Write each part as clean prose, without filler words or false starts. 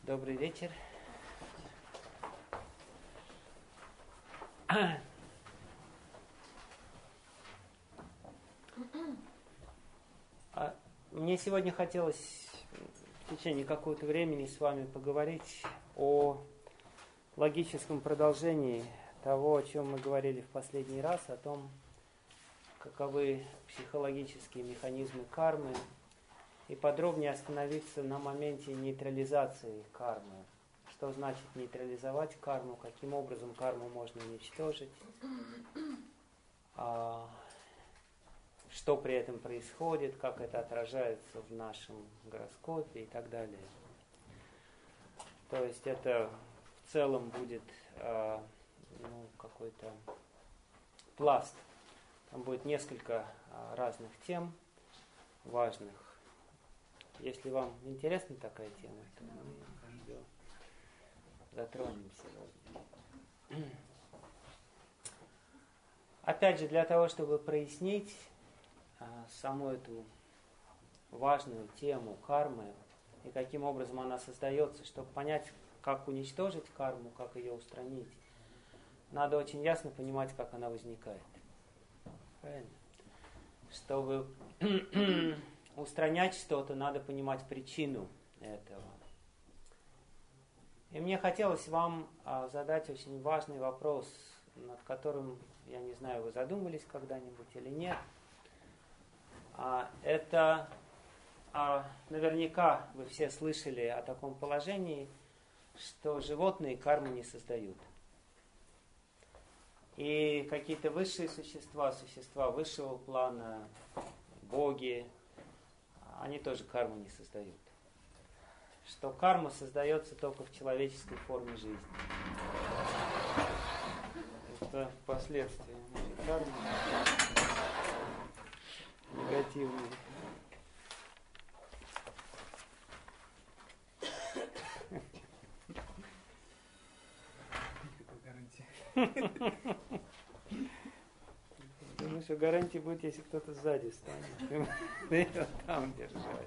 Добрый вечер. Мне сегодня хотелось в течение какого-то времени с вами поговорить о логическом продолжении того, о чем мы говорили в последний раз, о том, каковы психологические механизмы кармы, и подробнее остановиться на моменте нейтрализации кармы. Что значит нейтрализовать карму, каким образом карму можно уничтожить, что при этом происходит, как это отражается в нашем гороскопе и так далее. То есть это в целом будет какой-то пласт. Там будет несколько разных тем важных. Если вам интересна такая тема, то мы ее затронем сегодня. Опять же, для того, чтобы прояснить саму эту важную тему кармы и каким образом она создается, чтобы понять, как уничтожить карму, как ее устранить, надо очень ясно понимать, как она возникает. Правильно? Чтобы устранять что-то, надо понимать причину этого. И мне хотелось вам задать очень важный вопрос, над которым, я не знаю, вы задумались когда-нибудь или нет. Это наверняка вы все слышали о таком положении, что животные карму не создают. И какие-то высшие существа, существа высшего плана, боги, они тоже карму не создают. Что карма создается только в человеческой форме жизни. Это последствия кармы негативные. Какой гарантии? Думаю, что гарантия будет, если кто-то сзади станет. Ты его там держать.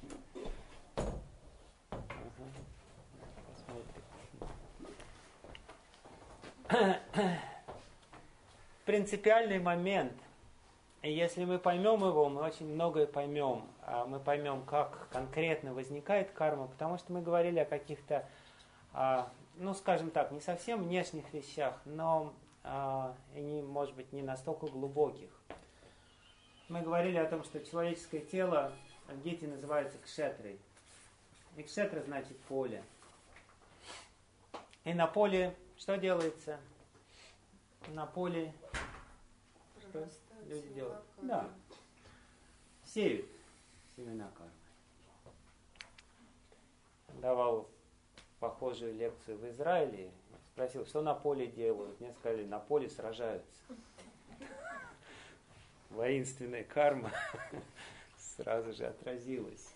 Посмотрим. Принципиальный момент. И если мы поймем его, мы очень многое поймем. Мы поймем, как конкретно возникает карма, потому что мы говорили о каких-то, скажем так, не совсем внешних вещах, но и, может быть, не настолько глубоких. Мы говорили о том, что человеческое тело в гите называется кшетрой. И кшетра значит поле. И на поле что делается? На поле что люди делают? Да. Сеют семена кармы. Давал похожую лекцию в Израиле. Спросил, что на поле делают. Мне сказали, на поле сражаются. Воинственная карма сразу же отразилась.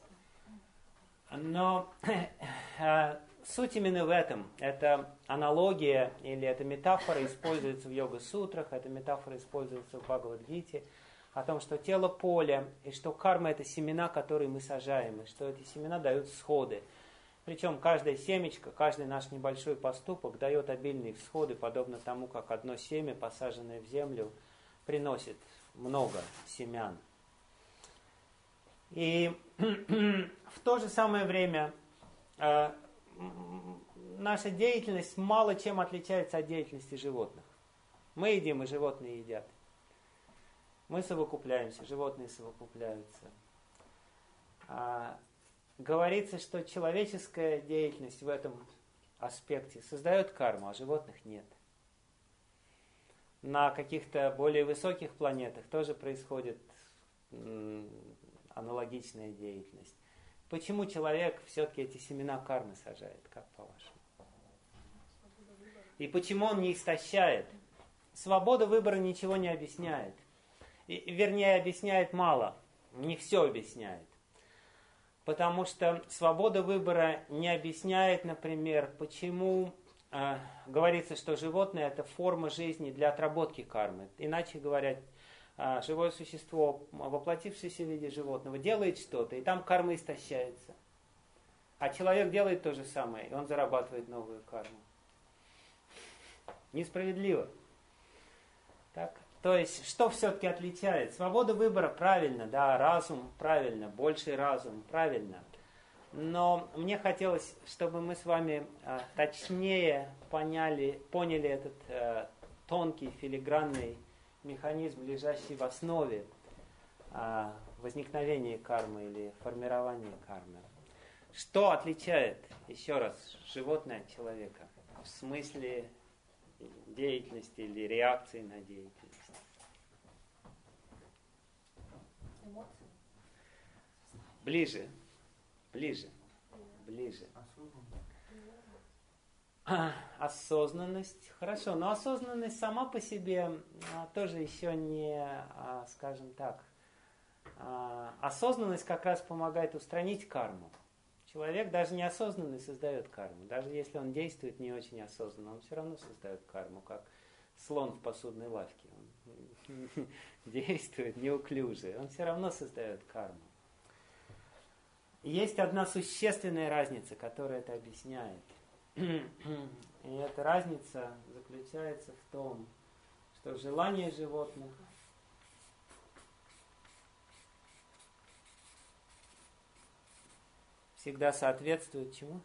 Но суть именно в этом. Это аналогия или эта метафора используется в йога-сутрах, эта метафора используется в Бхагавад-гите, о том, что тело поле, и что карма это семена, которые мы сажаем, и что эти семена дают всходы. Причем каждая семечко, каждый наш небольшой поступок дает обильные всходы, подобно тому, как одно семя, посаженное в землю, приносит много семян. И в то же самое время наша деятельность мало чем отличается от деятельности животных. Мы едим, и животные едят. Мы совокупляемся, животные совокупляются. Говорится, что человеческая деятельность в этом аспекте создает карму, а животных нет. На каких-то более высоких планетах тоже происходит аналогичная деятельность. Почему человек все-таки эти семена кармы сажает, как по-вашему? И почему он не истощает? Свобода выбора ничего не объясняет. Вернее, объясняет мало, не все объясняет. Потому что свобода выбора не объясняет, например, почему говорится, что животное это форма жизни для отработки кармы. Иначе говоря, живое существо, воплотившееся в виде животного, делает что-то, и там карма истощается. А человек делает то же самое, и он зарабатывает новую карму. Несправедливо. Так? То есть, что все-таки отличает? Свобода выбора правильно, да, разум правильно, больший разум правильно. Но мне хотелось, чтобы мы с вами точнее поняли этот тонкий филигранный механизм, лежащий в основе возникновения кармы или формирования кармы. Что отличает, еще раз, животное от человека в смысле деятельности или реакции на деятельность? Эмоции. Ближе. Осознанность. Хорошо, но осознанность сама по себе тоже еще не, скажем так, осознанность как раз помогает устранить карму. Человек даже неосознанный создает карму. Даже если он действует не очень осознанно, он все равно создает карму, как слон в посудной лавке. Он действует неуклюже, он все равно создает карму. Есть одна существенная разница, которая это объясняет. И эта разница заключается в том, что желания животных всегда соответствуют чему?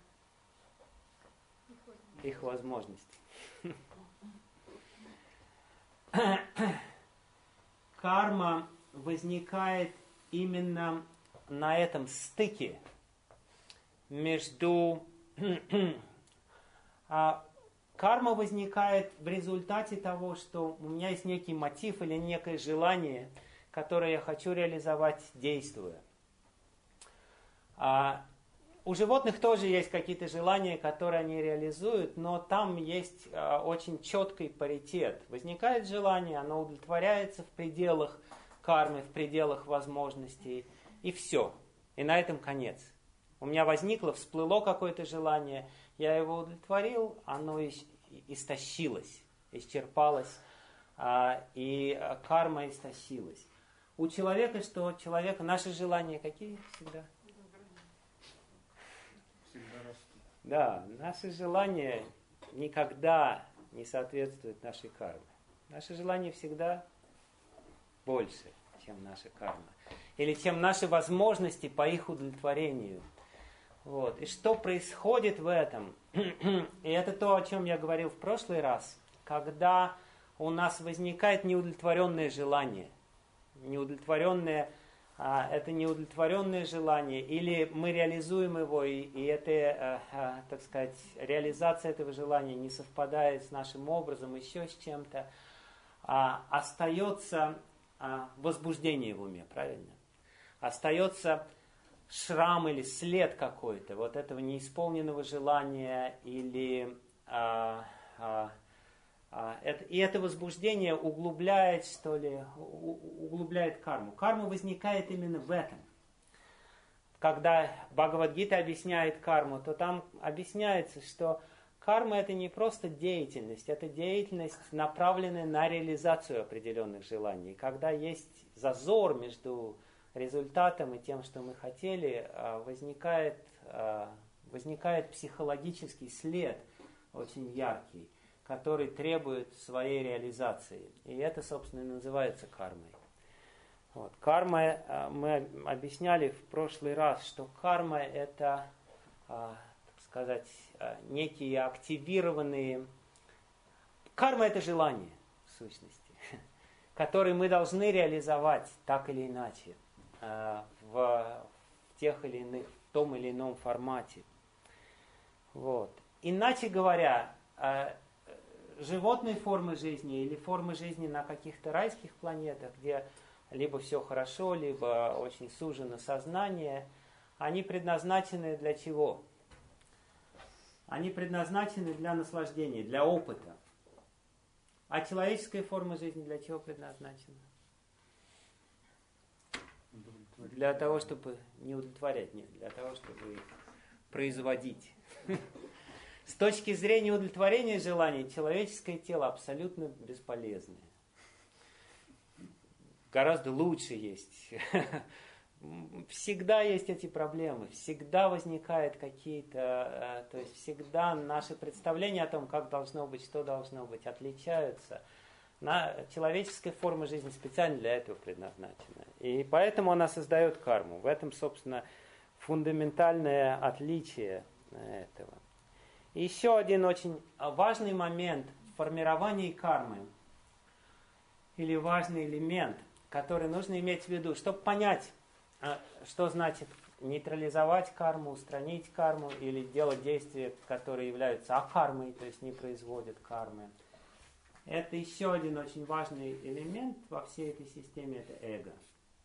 Их возможности. Карма возникает именно на этом стыке между... Карма возникает в результате того, что у меня есть некий мотив или некое желание, которое я хочу реализовать, действуя. У животных тоже есть какие-то желания, которые они реализуют, но там есть очень четкий паритет. Возникает желание, оно удовлетворяется в пределах кармы, в пределах возможностей, и все. И на этом конец. У меня возникло, всплыло какое-то желание, я его удовлетворил, оно истощилось, исчерпалось, и карма истощилась. У человека что? Наши желания какие всегда? Да, наши желания никогда не соответствуют нашей карме. Наши желания всегда больше, чем наша карма. Или чем наши возможности по их удовлетворению. Вот. И что происходит в этом? И это то, о чем я говорил в прошлый раз. Когда у нас возникает неудовлетворенное желание. Это неудовлетворенное желание, или мы реализуем его, и это, так сказать, реализация этого желания не совпадает с нашим образом, еще с чем-то, остается возбуждение в уме, правильно? Остается шрам или след какой-то вот этого неисполненного желания, или и это возбуждение углубляет, углубляет карму. Карма возникает именно в этом. Когда Бхагавад-гита объясняет карму, то там объясняется, что карма это не просто деятельность, это деятельность, направленная на реализацию определенных желаний. Когда есть зазор между результатом и тем, что мы хотели, возникает психологический след, очень яркий, который требует своей реализации. И это, собственно, и называется кармой. Вот. Карма, мы объясняли в прошлый раз, что карма это, так сказать, некие активированные... Карма это желание, в сущности, которые мы должны реализовать так или иначе, в том или ином формате. Вот. Иначе говоря, животные формы жизни или формы жизни на каких-то райских планетах, где либо все хорошо, либо очень сужено сознание, они предназначены для чего? Они предназначены для наслаждения, для опыта. А человеческая форма жизни для чего предназначена? Для того, чтобы не удовлетворять, нет, для того, чтобы производить. С точки зрения удовлетворения желаний, человеческое тело абсолютно бесполезное. Гораздо лучше есть всегда есть эти проблемы, всегда возникают какие-то, то есть всегда наши представления о том, как должно быть, что должно быть, отличаются. Человеческая форма жизни специально для этого предназначена. И поэтому она создает карму. В этом, собственно, фундаментальное отличие этого. И еще один очень важный момент в формировании кармы, или важный элемент, который нужно иметь в виду, чтобы понять, что значит нейтрализовать карму, устранить карму или делать действия, которые являются акармой, то есть не производят кармы. Это еще один очень важный элемент во всей этой системе, это эго.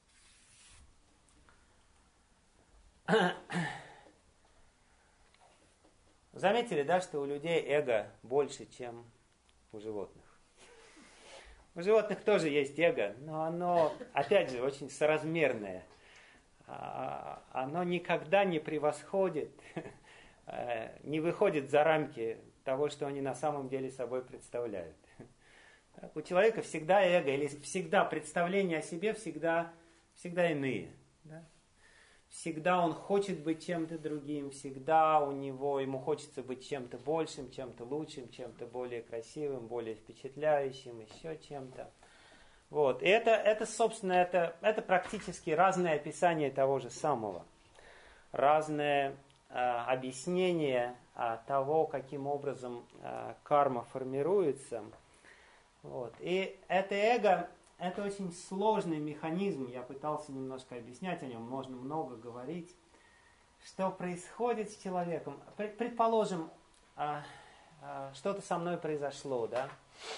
Заметили, да, что у людей эго больше, чем у животных? У животных тоже есть эго, но оно, опять же, очень соразмерное. Оно никогда не превосходит, не выходит за рамки того, что они на самом деле собой представляют. У человека всегда эго, или всегда представления о себе всегда иные. Да? Всегда он хочет быть чем-то другим, всегда ему хочется быть чем-то большим, чем-то лучшим, чем-то более красивым, более впечатляющим, еще чем-то. Вот. И это собственно, это практически разные описания того же самого. Разное объяснение того, каким образом карма формируется. Вот. И это эго, это очень сложный механизм, я пытался немножко объяснять о нем, можно много говорить. Что происходит с человеком? Предположим, что-то со мной произошло, да?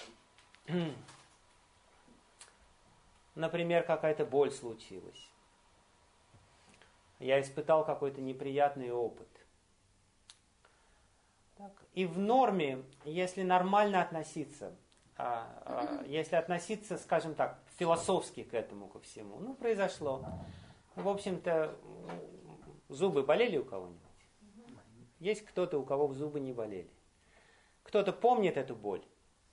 Например, какая-то боль случилась. Я испытал какой-то неприятный опыт. Так. И в норме, если нормально относиться, если относиться, скажем так, философски к этому, ко всему, произошло. В общем-то, зубы болели у кого-нибудь? Есть кто-то, у кого зубы не болели? Кто-то помнит эту боль?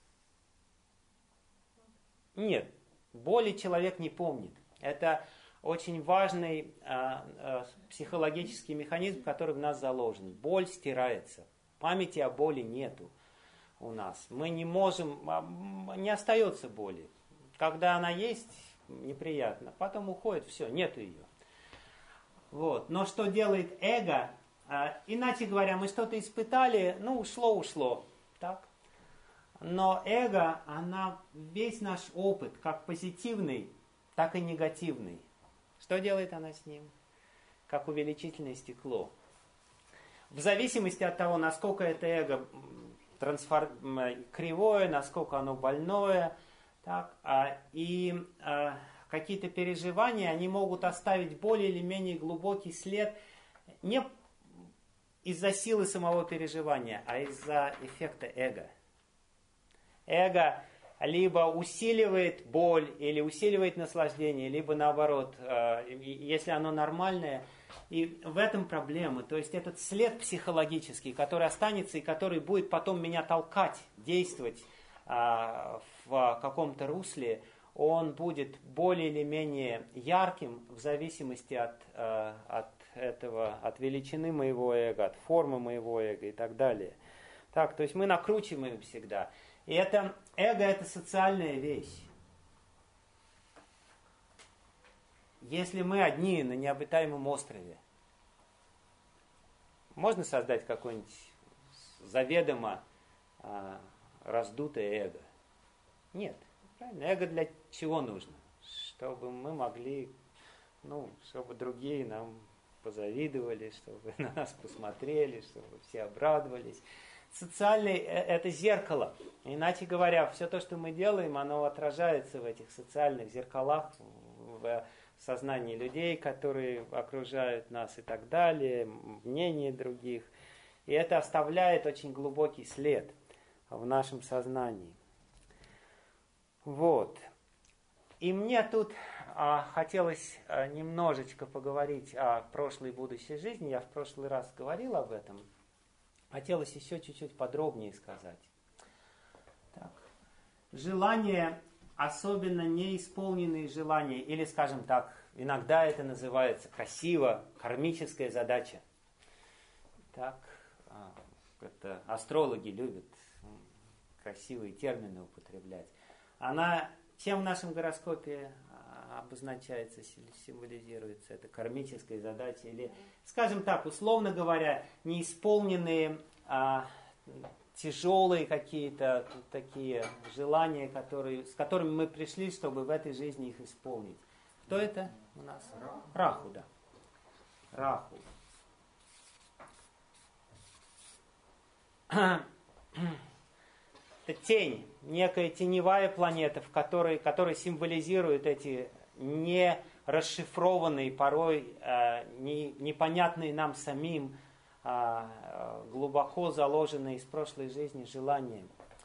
Нет, боли человек не помнит. Это очень важный психологический механизм, который в нас заложен. Боль стирается. Памяти о боли нету у нас. Мы не можем, не остается боли. Когда она есть, неприятно. Потом уходит, все, нету ее. Вот. Но что делает эго? Иначе говоря, мы что-то испытали, ушло. Так? Но эго, она весь наш опыт, как позитивный, так и негативный. Что делает она с ним? Как увеличительное стекло. В зависимости от того, насколько это эго кривое, насколько оно больное, так, какие-то переживания, они могут оставить более или менее глубокий след не из-за силы самого переживания, а из-за эффекта эго. Эго либо усиливает боль или усиливает наслаждение, либо наоборот, если оно нормальное. И в этом проблема. То есть этот след психологический, который останется и который будет потом меня толкать, действовать в каком-то русле, он будет более или менее ярким в зависимости от величины моего эго, от формы моего эго и так далее. Так, то есть мы накручиваем всегда. И это эго – это социальная вещь. Если мы одни на необитаемом острове, можно создать какое-нибудь заведомо раздутое эго? Нет. Правильно? Эго для чего нужно? Чтобы мы могли, чтобы другие нам позавидовали, чтобы на нас посмотрели, чтобы все обрадовались. Социальное – это зеркало. Иначе говоря, все то, что мы делаем, оно отражается в этих социальных зеркалах, в сознании людей, которые окружают нас и так далее, мнение других. И это оставляет очень глубокий след в нашем сознании. Вот. И мне тут хотелось немножечко поговорить о прошлой и будущей жизни. Я в прошлый раз говорил об этом. Хотелось еще чуть-чуть подробнее сказать. Так. Желания, особенно неисполненные желания, или, скажем так, иногда это называется красиво кармическая задача. Так, это астрологи любят красивые термины употреблять. Она чем в нашем гороскопе обозначается, символизируется? Это кармическая задача или, скажем так, условно говоря, неисполненные тяжелые какие-то такие желания, с которыми мы пришли, чтобы в этой жизни их исполнить. Кто это у нас? Раху, да. Раху. Это тень, некая теневая планета, которая символизирует эти не расшифрованные, порой непонятные нам самим, глубоко заложенные из прошлой жизни желания.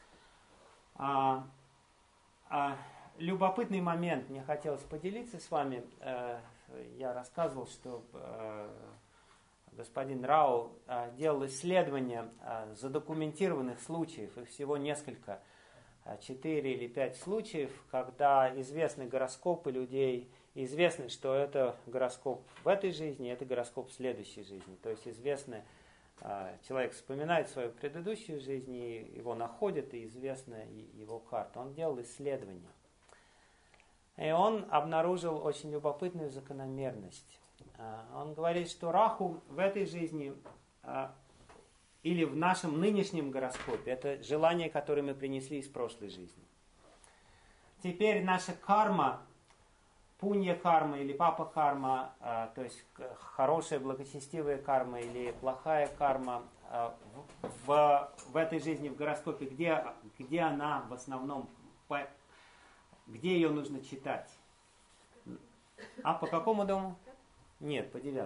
Любопытный момент, мне хотелось поделиться с вами. Я рассказывал, что господин Рау делал исследования задокументированных случаев, их всего несколько, 4 или 5 случаев, когда известны гороскопы людей, известно, что это гороскоп в этой жизни, это гороскоп в следующей жизни. То есть известно, человек вспоминает свою предыдущую жизнь, и его находят, и известна его карта. Он делал исследования. И он обнаружил очень любопытную закономерность. Он говорит, что Раху в этой жизни или в нашем нынешнем гороскопе это желание, которое мы принесли из прошлой жизни. Теперь наша карма, пунья карма или папа карма, то есть хорошая благочестивая карма или плохая карма в этой жизни, в гороскопе, где она в основном, где ее нужно читать? А по какому дому? Нет, по 9.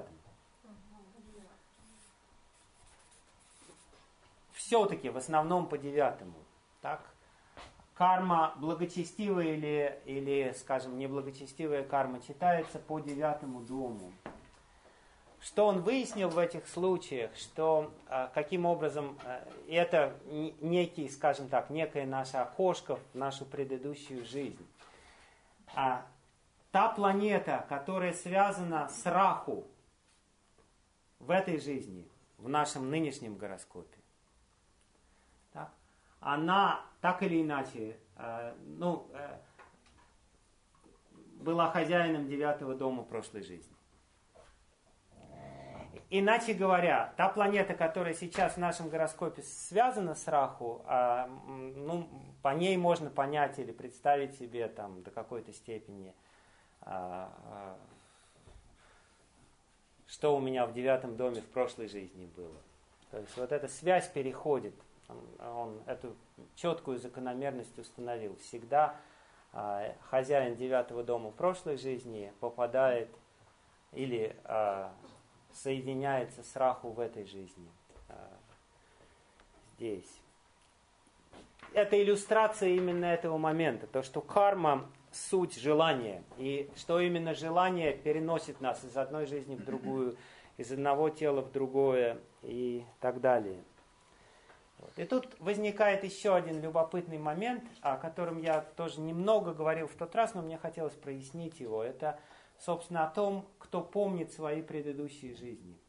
Все-таки в основном по 9. Так? Карма благочестивая или, скажем, неблагочестивая карма читается по 9 дому. Что он выяснил в этих случаях, что каким образом это некий, скажем так, некое наше окошко в нашу предыдущую жизнь. Та планета, которая связана с Раху в этой жизни, в нашем нынешнем гороскопе, так, она так или иначе была хозяином 9 дома прошлой жизни. Иначе говоря, та планета, которая сейчас в нашем гороскопе связана с Раху, по ней можно понять или представить себе там, до какой-то степени, что у меня в 9 доме в прошлой жизни было. То есть вот эта связь переходит. Он эту четкую закономерность установил. Всегда хозяин 9 дома в прошлой жизни попадает или соединяется с Раху в этой жизни. Здесь. Это иллюстрация именно этого момента. То, что карма – суть желания. И что именно желание переносит нас из одной жизни в другую, из одного тела в другое и так далее. И тут возникает еще один любопытный момент, о котором я тоже немного говорил в тот раз, но мне хотелось прояснить его. Это, собственно, о том, кто помнит свои предыдущие жизни.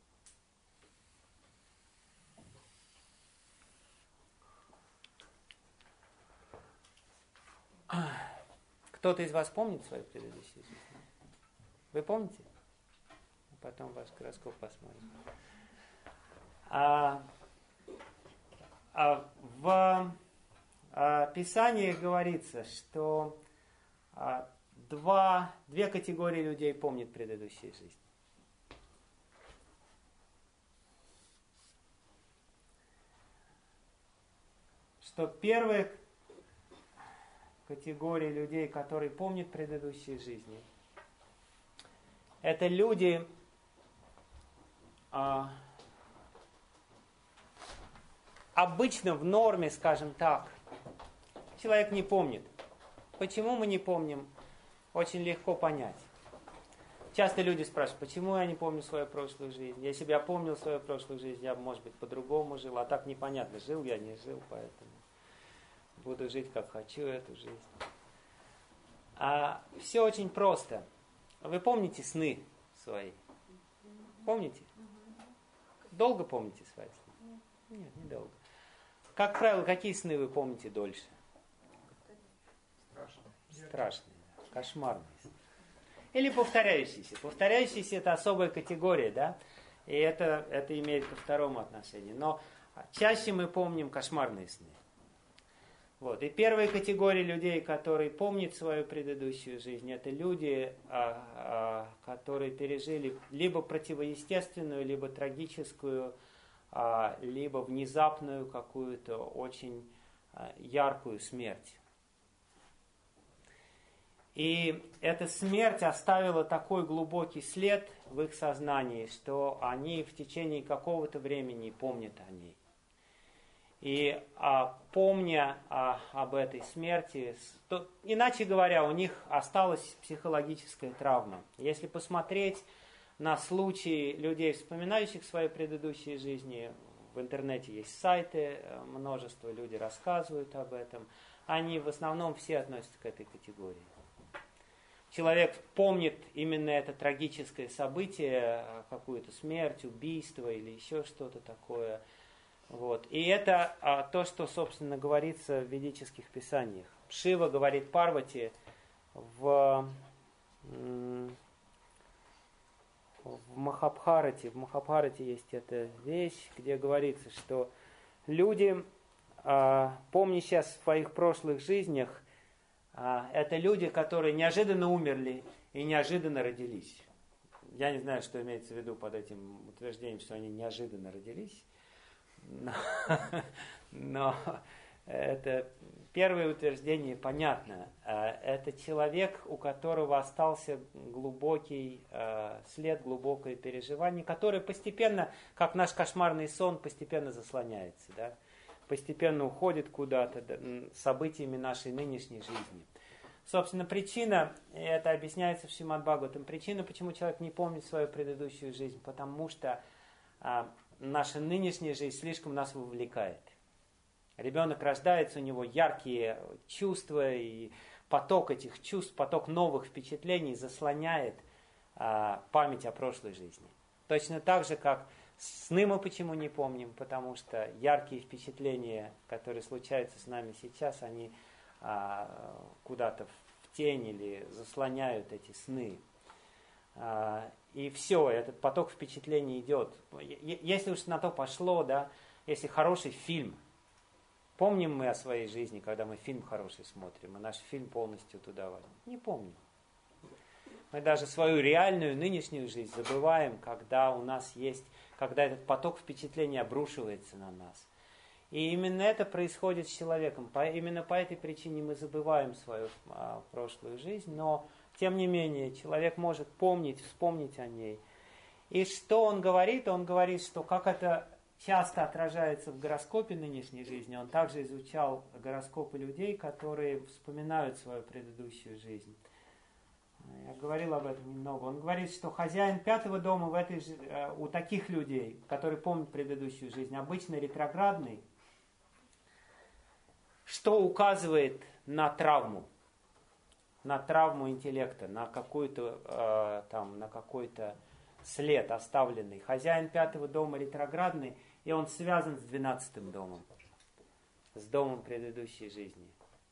Кто-то из вас помнит свои предыдущие жизни? Вы помните? Потом ваш гороскоп посмотрим. В Писании говорится, что две категории людей помнят предыдущие жизни. Что первая категория людей, которые помнят предыдущие жизни, это люди, обычно в норме, скажем так, человек не помнит. Почему мы не помним? Очень легко понять. Часто люди спрашивают, почему я не помню свою прошлую жизнь? Если бы я помнил свою прошлую жизнь, я бы, может быть, по-другому жил. А так непонятно, жил я, не жил, поэтому буду жить, как хочу, эту жизнь. Все очень просто. Вы помните сны свои? Помните? Долго помните свои сны? Нет, недолго. Как правило, какие сны вы помните дольше? Страшные, да, кошмарные сны. Или повторяющиеся. Повторяющиеся — это особая категория, да? И это имеет ко второму отношению. Но чаще мы помним кошмарные сны. Вот. И первая категория людей, которые помнят свою предыдущую жизнь, это люди, которые пережили либо противоестественную, либо трагическую, либо внезапную какую-то очень яркую смерть. И эта смерть оставила такой глубокий след в их сознании, что они в течение какого-то времени помнят о ней. И помня об этой смерти, иначе говоря, у них осталась психологическая травма. Если посмотреть на случаи людей, вспоминающих свои предыдущие жизни, в интернете есть сайты, множество людей рассказывают об этом, они в основном все относятся к этой категории. Человек помнит именно это трагическое событие, какую-то смерть, убийство или еще что-то такое. Вот. И это то, что, собственно, говорится в ведических писаниях. Шива говорит Парвати в Махабхарате. В Махабхарате есть эта вещь, где говорится, что люди, помнящие о своих прошлых жизнях, это люди, которые неожиданно умерли и неожиданно родились. Я не знаю, что имеется в виду под этим утверждением, что они неожиданно родились. Но это первое утверждение понятно. Это человек, у которого остался глубокий след, глубокое переживание, которое постепенно, как наш кошмарный сон, постепенно заслоняется, да? Постепенно уходит куда-то событиями нашей нынешней жизни. Собственно, причина, и это объясняется в Шримад Бхагаватам, причина, почему человек не помнит свою предыдущую жизнь, потому что наша нынешняя жизнь слишком нас вовлекает. Ребенок рождается, у него яркие чувства, и поток этих чувств, поток новых впечатлений заслоняет память о прошлой жизни. Точно так же, как сны мы почему не помним, потому что яркие впечатления, которые случаются с нами сейчас, они куда-то в тень или заслоняют эти сны. И все, этот поток впечатлений идет. Если уж на то пошло, да, если хороший фильм, помним мы о своей жизни, когда мы фильм хороший смотрим, и наш фильм полностью туда войдет? Не помним. Мы даже свою реальную нынешнюю жизнь забываем, когда у нас есть, когда этот поток впечатлений обрушивается на нас. И именно это происходит с человеком. Именно по этой причине мы забываем свою прошлую жизнь, но тем не менее человек может помнить, вспомнить о ней. И что он говорит? Он говорит, что как это часто отражается в гороскопе нынешней жизни, он также изучал гороскопы людей, которые вспоминают свою предыдущую жизнь. Я говорил об этом немного. Он говорит, что хозяин пятого дома у таких людей, которые помнят предыдущую жизнь, обычно ретроградный, что указывает на травму интеллекта, на какой-то след оставленный. Хозяин пятого дома ретроградный, и он связан с 12-м домом, с домом предыдущей жизни.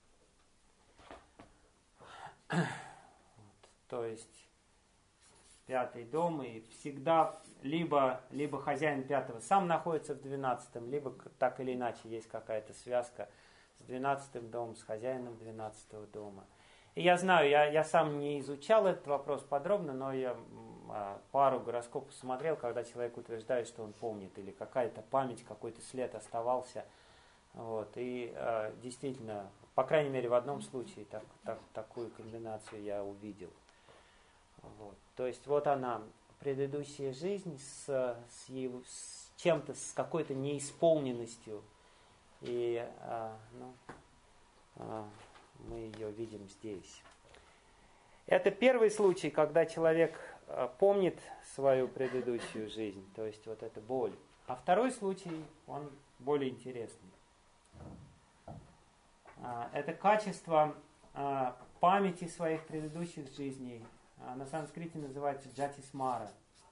То есть пятый дом, и всегда либо хозяин пятого сам находится в 12-м, либо так или иначе есть какая-то связка с 12-м домом, с хозяином 12-го дома. И я знаю, я сам не изучал этот вопрос подробно, но я пару гороскопов смотрел, когда человек утверждает, что он помнит, или какая-то память, какой-то след оставался. Вот, и действительно, по крайней мере, в одном случае такую комбинацию я увидел. Вот. То есть вот она, предыдущая жизнь с чем-то, с какой-то неисполненностью. И мы ее видим здесь. Это первый случай, когда человек помнит свою предыдущую жизнь, то есть вот эта боль. А второй случай, он более интересный. Это качество памяти своих предыдущих жизней на санскрите называется джати-смара.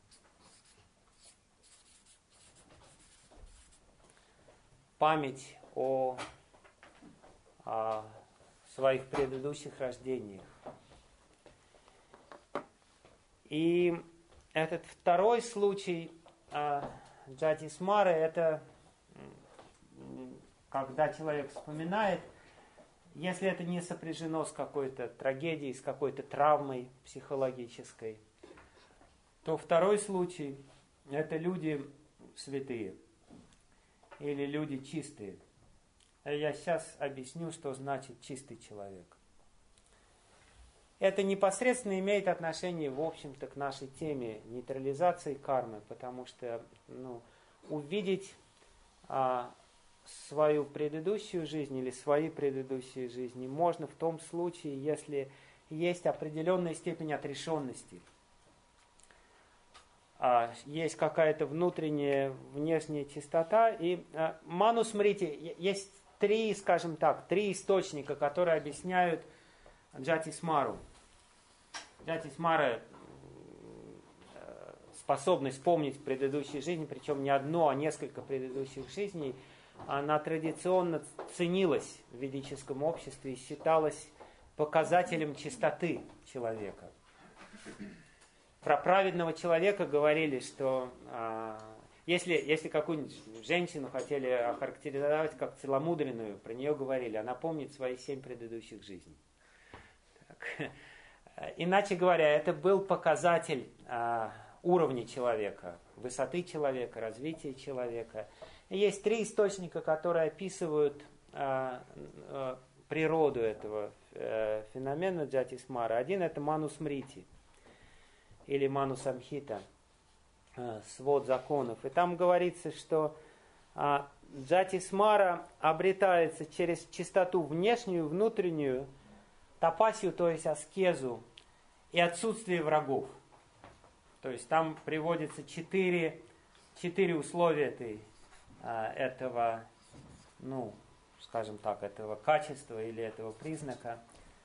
Память о своих предыдущих рождениях. И этот второй случай джати-смары, это когда человек вспоминает, если это не сопряжено с какой-то трагедией, с какой-то травмой психологической, то второй случай – это люди святые или люди чистые. Я сейчас объясню, что значит чистый человек. Это непосредственно имеет отношение, в общем-то, к нашей теме нейтрализации кармы, потому что увидеть свою предыдущую жизнь или свои предыдущие жизни можно в том случае, если есть определенная степень отрешенности. Есть какая-то внутренняя, внешняя чистота. И манусмрити, есть три источника, которые объясняют джати-смару. Джати-смара – способность помнить предыдущие жизни, причем не одну, а несколько предыдущих жизней, она традиционно ценилась в ведическом обществе и считалась показателем чистоты человека. Про праведного человека говорили, что если какую-нибудь женщину хотели охарактеризовать как целомудренную, про нее говорили, она помнит свои 7 предыдущих жизней. Так. Иначе говоря, это был показатель уровня человека, высоты человека, развития человека. И есть 3 источника, которые описывают природу этого феномена джати-смара. Один – это манусмрити или манусамхита, свод законов. И там говорится, что джати-смара обретается через чистоту внешнюю, внутреннюю, тапасию, то есть аскезу, и отсутствие врагов. То есть там приводятся 4 условия этого, скажем так, этого качества или этого признака.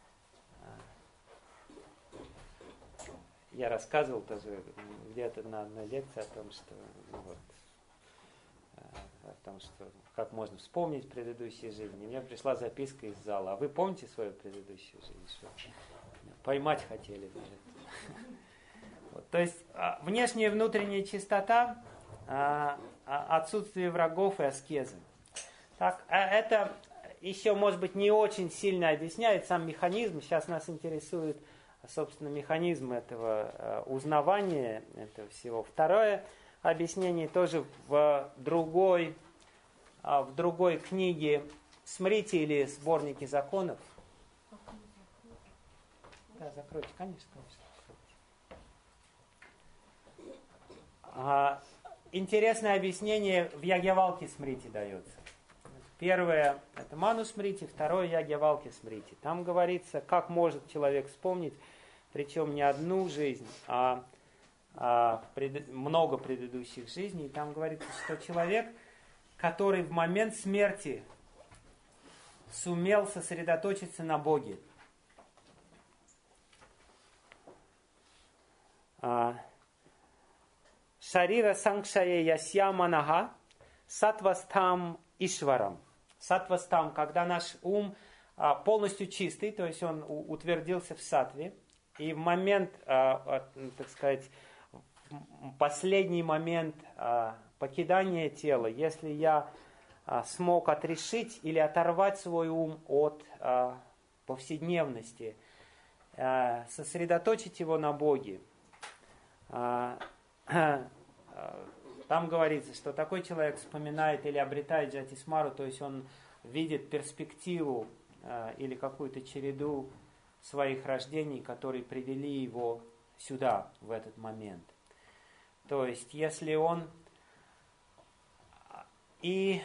Я рассказывал тоже где-то на одной лекции о том, что как можно вспомнить предыдущие жизни. Мне пришла записка из зала. А вы помните свою предыдущую жизнь? Что поймать хотели. То есть внешняя и внутренняя чистота, отсутствие врагов и аскезы. Так, это еще, может быть, не очень сильно объясняет сам механизм. Сейчас нас интересует, собственно, механизм этого узнавания этого всего. Второе объяснение тоже в другой книге «Смрити» или «Сборники законов». Да, закройте, конечно. Интересное объяснение в Ягьявалке Смрити дается. Первое – это Ману Смрити, второе – Ягьявалке Смрити. Там говорится, как может человек вспомнить, причем не одну жизнь, а много предыдущих жизней. И там говорится, что человек, который в момент смерти сумел сосредоточиться на Боге, Шарира Сангшае Ясья Манага Сатвастам Ишварам. Сатвастам, когда наш ум полностью чистый, то есть он утвердился в сатве, и в момент, так сказать, последний момент покидания тела, если я смог отрешить или оторвать свой ум от повседневности, сосредоточить его на Боге, там говорится, что такой человек вспоминает или обретает джати-смару, то есть он видит перспективу или какую-то череду своих рождений, которые привели его сюда, в этот момент. То есть, если он... И,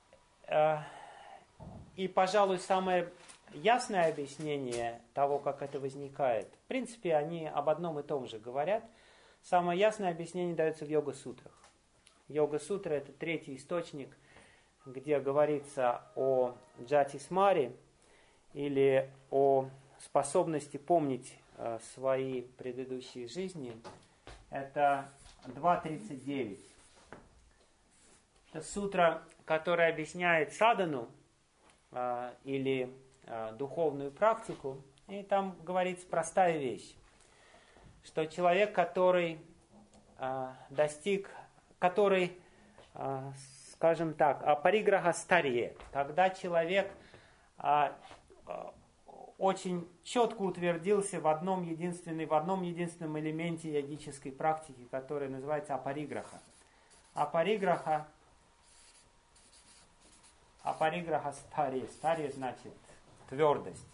пожалуй, самое ясное объяснение того, как это возникает, в принципе, они об одном и том же говорят. Самое ясное объяснение дается в йога-сутрах. Йога-сутра – это 3-й источник, где говорится о джати-смаре или о способности помнить свои предыдущие жизни. Это 2.39. Это сутра, которая объясняет садану или духовную практику. И там говорится простая вещь, что человек, который достиг, который, скажем так, апариграха старье, когда человек очень четко утвердился в одном единственном элементе йогической практики, который называется апариграха. Апариграха старье. Старье значит твердость.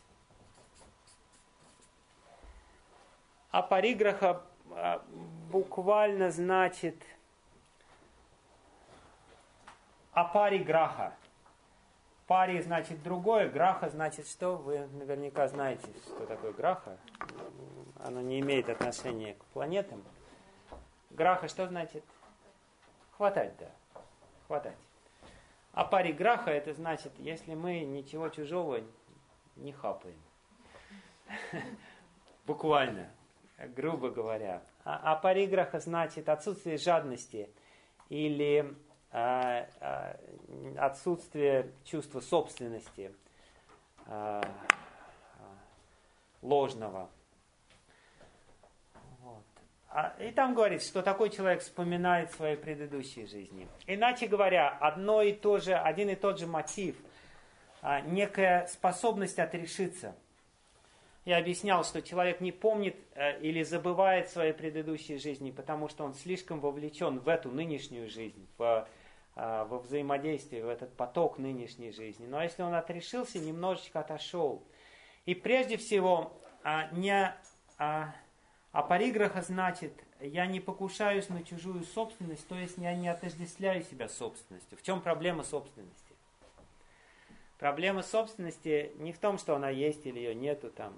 Апариграха буквально значит апариграха. Пари значит другое, граха значит что? Вы наверняка знаете, что такое граха. Оно не имеет отношения к планетам. Граха что значит? Хватать, да. Хватать. А пари граха это значит, если мы ничего чужого не хапаем. Буквально, грубо говоря. А пари граха значит отсутствие жадности или отсутствие чувства собственности ложного. Вот. И там говорится, что такой человек вспоминает свои предыдущие жизни. Иначе говоря, один и тот же мотив, некая способность отрешиться. Я объяснял, что человек не помнит или забывает свои предыдущие жизни, потому что он слишком вовлечен в эту нынешнюю жизнь, во взаимодействие, в этот поток нынешней жизни. Но если он отрешился, немножечко отошел. И прежде всего, апариграха значит, я не покушаюсь на чужую собственность, то есть я не отождествляю себя собственностью. В чем проблема собственности? Проблема собственности не в том, что она есть или ее нету там.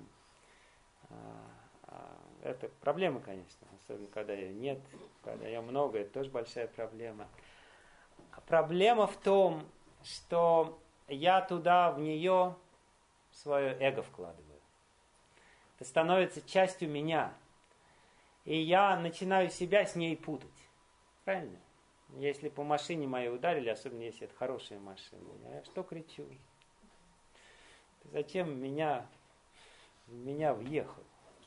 Это проблема, конечно, особенно когда ее нет, когда ее много, это тоже большая проблема. Проблема в том, что я туда, в нее, свое эго вкладываю. Это становится частью меня. И я начинаю себя с ней путать. Правильно? Если по машине моей ударили, особенно если это хорошая машина, я что кричу? Зачем в меня въехал?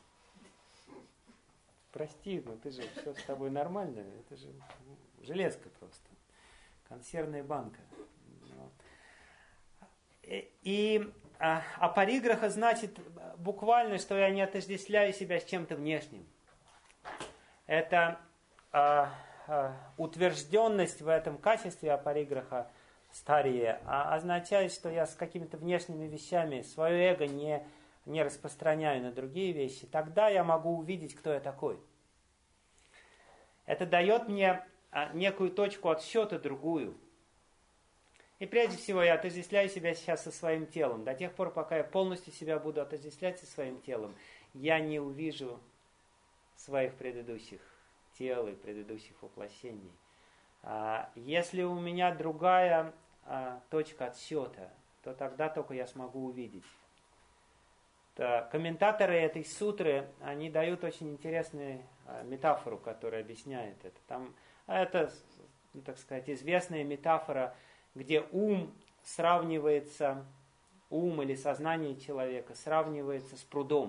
Прости, но ты же все с тобой нормально, это же железка просто. Консервная банка. И апариграха значит буквально, что я не отождествляю себя с чем-то внешним. Это утвержденность в этом качестве апариграха старье означает, что я с какими-то внешними вещами свое эго не распространяю на другие вещи. Тогда я могу увидеть, кто я такой. Это дает мне некую точку отсчета другую. И прежде всего я отождествляю себя сейчас со своим телом. До тех пор, пока я полностью себя буду отождествлять со своим телом, я не увижу своих предыдущих тел и предыдущих воплощений. Если у меня другая точка отсчета, то тогда только я смогу увидеть. Комментаторы этой сутры, они дают очень интересную метафору, которая объясняет это. Это, так сказать, известная метафора, где ум или сознание человека сравнивается с прудом,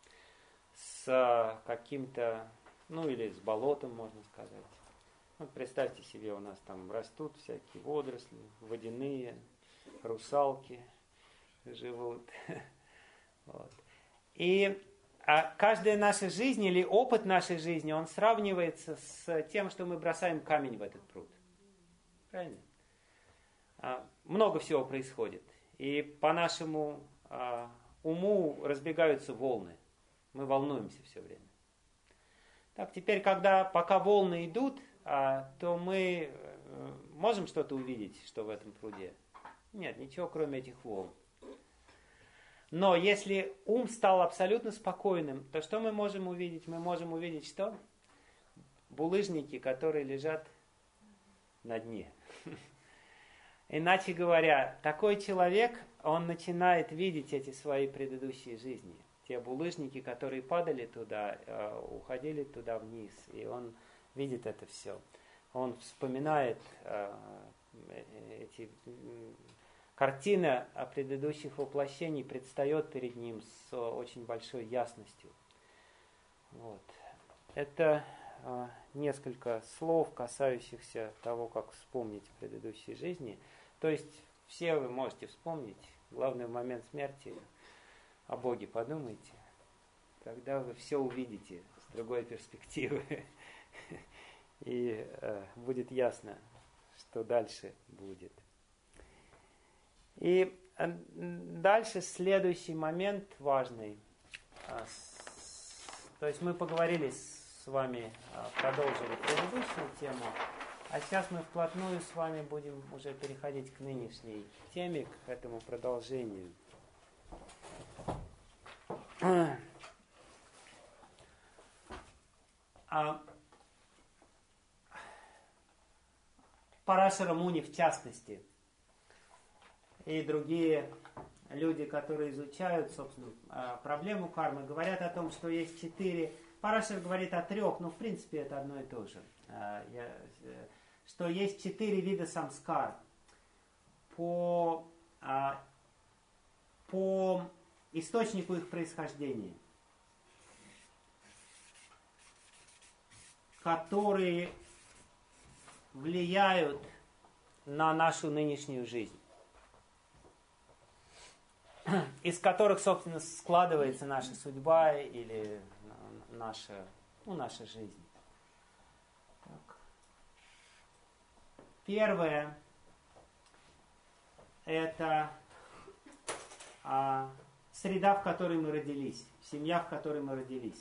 с каким-то, или с болотом, можно сказать. Вот представьте себе, у нас там растут всякие водоросли, водяные, русалки живут. Вот. И каждая наша жизнь или опыт нашей жизни, он сравнивается с тем, что мы бросаем камень в этот пруд. Правильно? Много всего происходит. И по нашему уму разбегаются волны. Мы волнуемся все время. Так, теперь, пока волны идут, то мы можем что-то увидеть, что в этом пруде? Нет, ничего, кроме этих волн. Но если ум стал абсолютно спокойным, то что мы можем увидеть? Мы можем увидеть что? Булыжники, которые лежат на дне. Иначе говоря, такой человек, он начинает видеть эти свои предыдущие жизни. те булыжники, которые падали туда, уходили туда вниз. И он видит это все. Он вспоминает эти картины о предыдущих воплощений, предстает перед ним с очень большой ясностью. Вот. Это несколько слов, касающихся того, как вспомнить предыдущие жизни. То есть все вы можете вспомнить. Главный в момент смерти о Боге подумайте. Тогда вы все увидите с другой перспективы. И будет ясно, что дальше будет. И дальше следующий момент важный. То есть мы поговорили с вами, продолжили предыдущую тему, а сейчас мы вплотную с вами будем уже переходить к нынешней теме, к этому продолжению. Парашара Муни в частности, и другие люди, которые изучают, собственно, проблему кармы, говорят о том, что есть 4. Парашар говорит о 3, но в принципе это одно и то же. Что есть 4 вида самскар. По источнику их происхождения, которые влияют на нашу нынешнюю жизнь, из которых, собственно, складывается наша судьба или наша жизнь. Так. Первое – это среда, в которой мы родились, семья, в которой мы родились.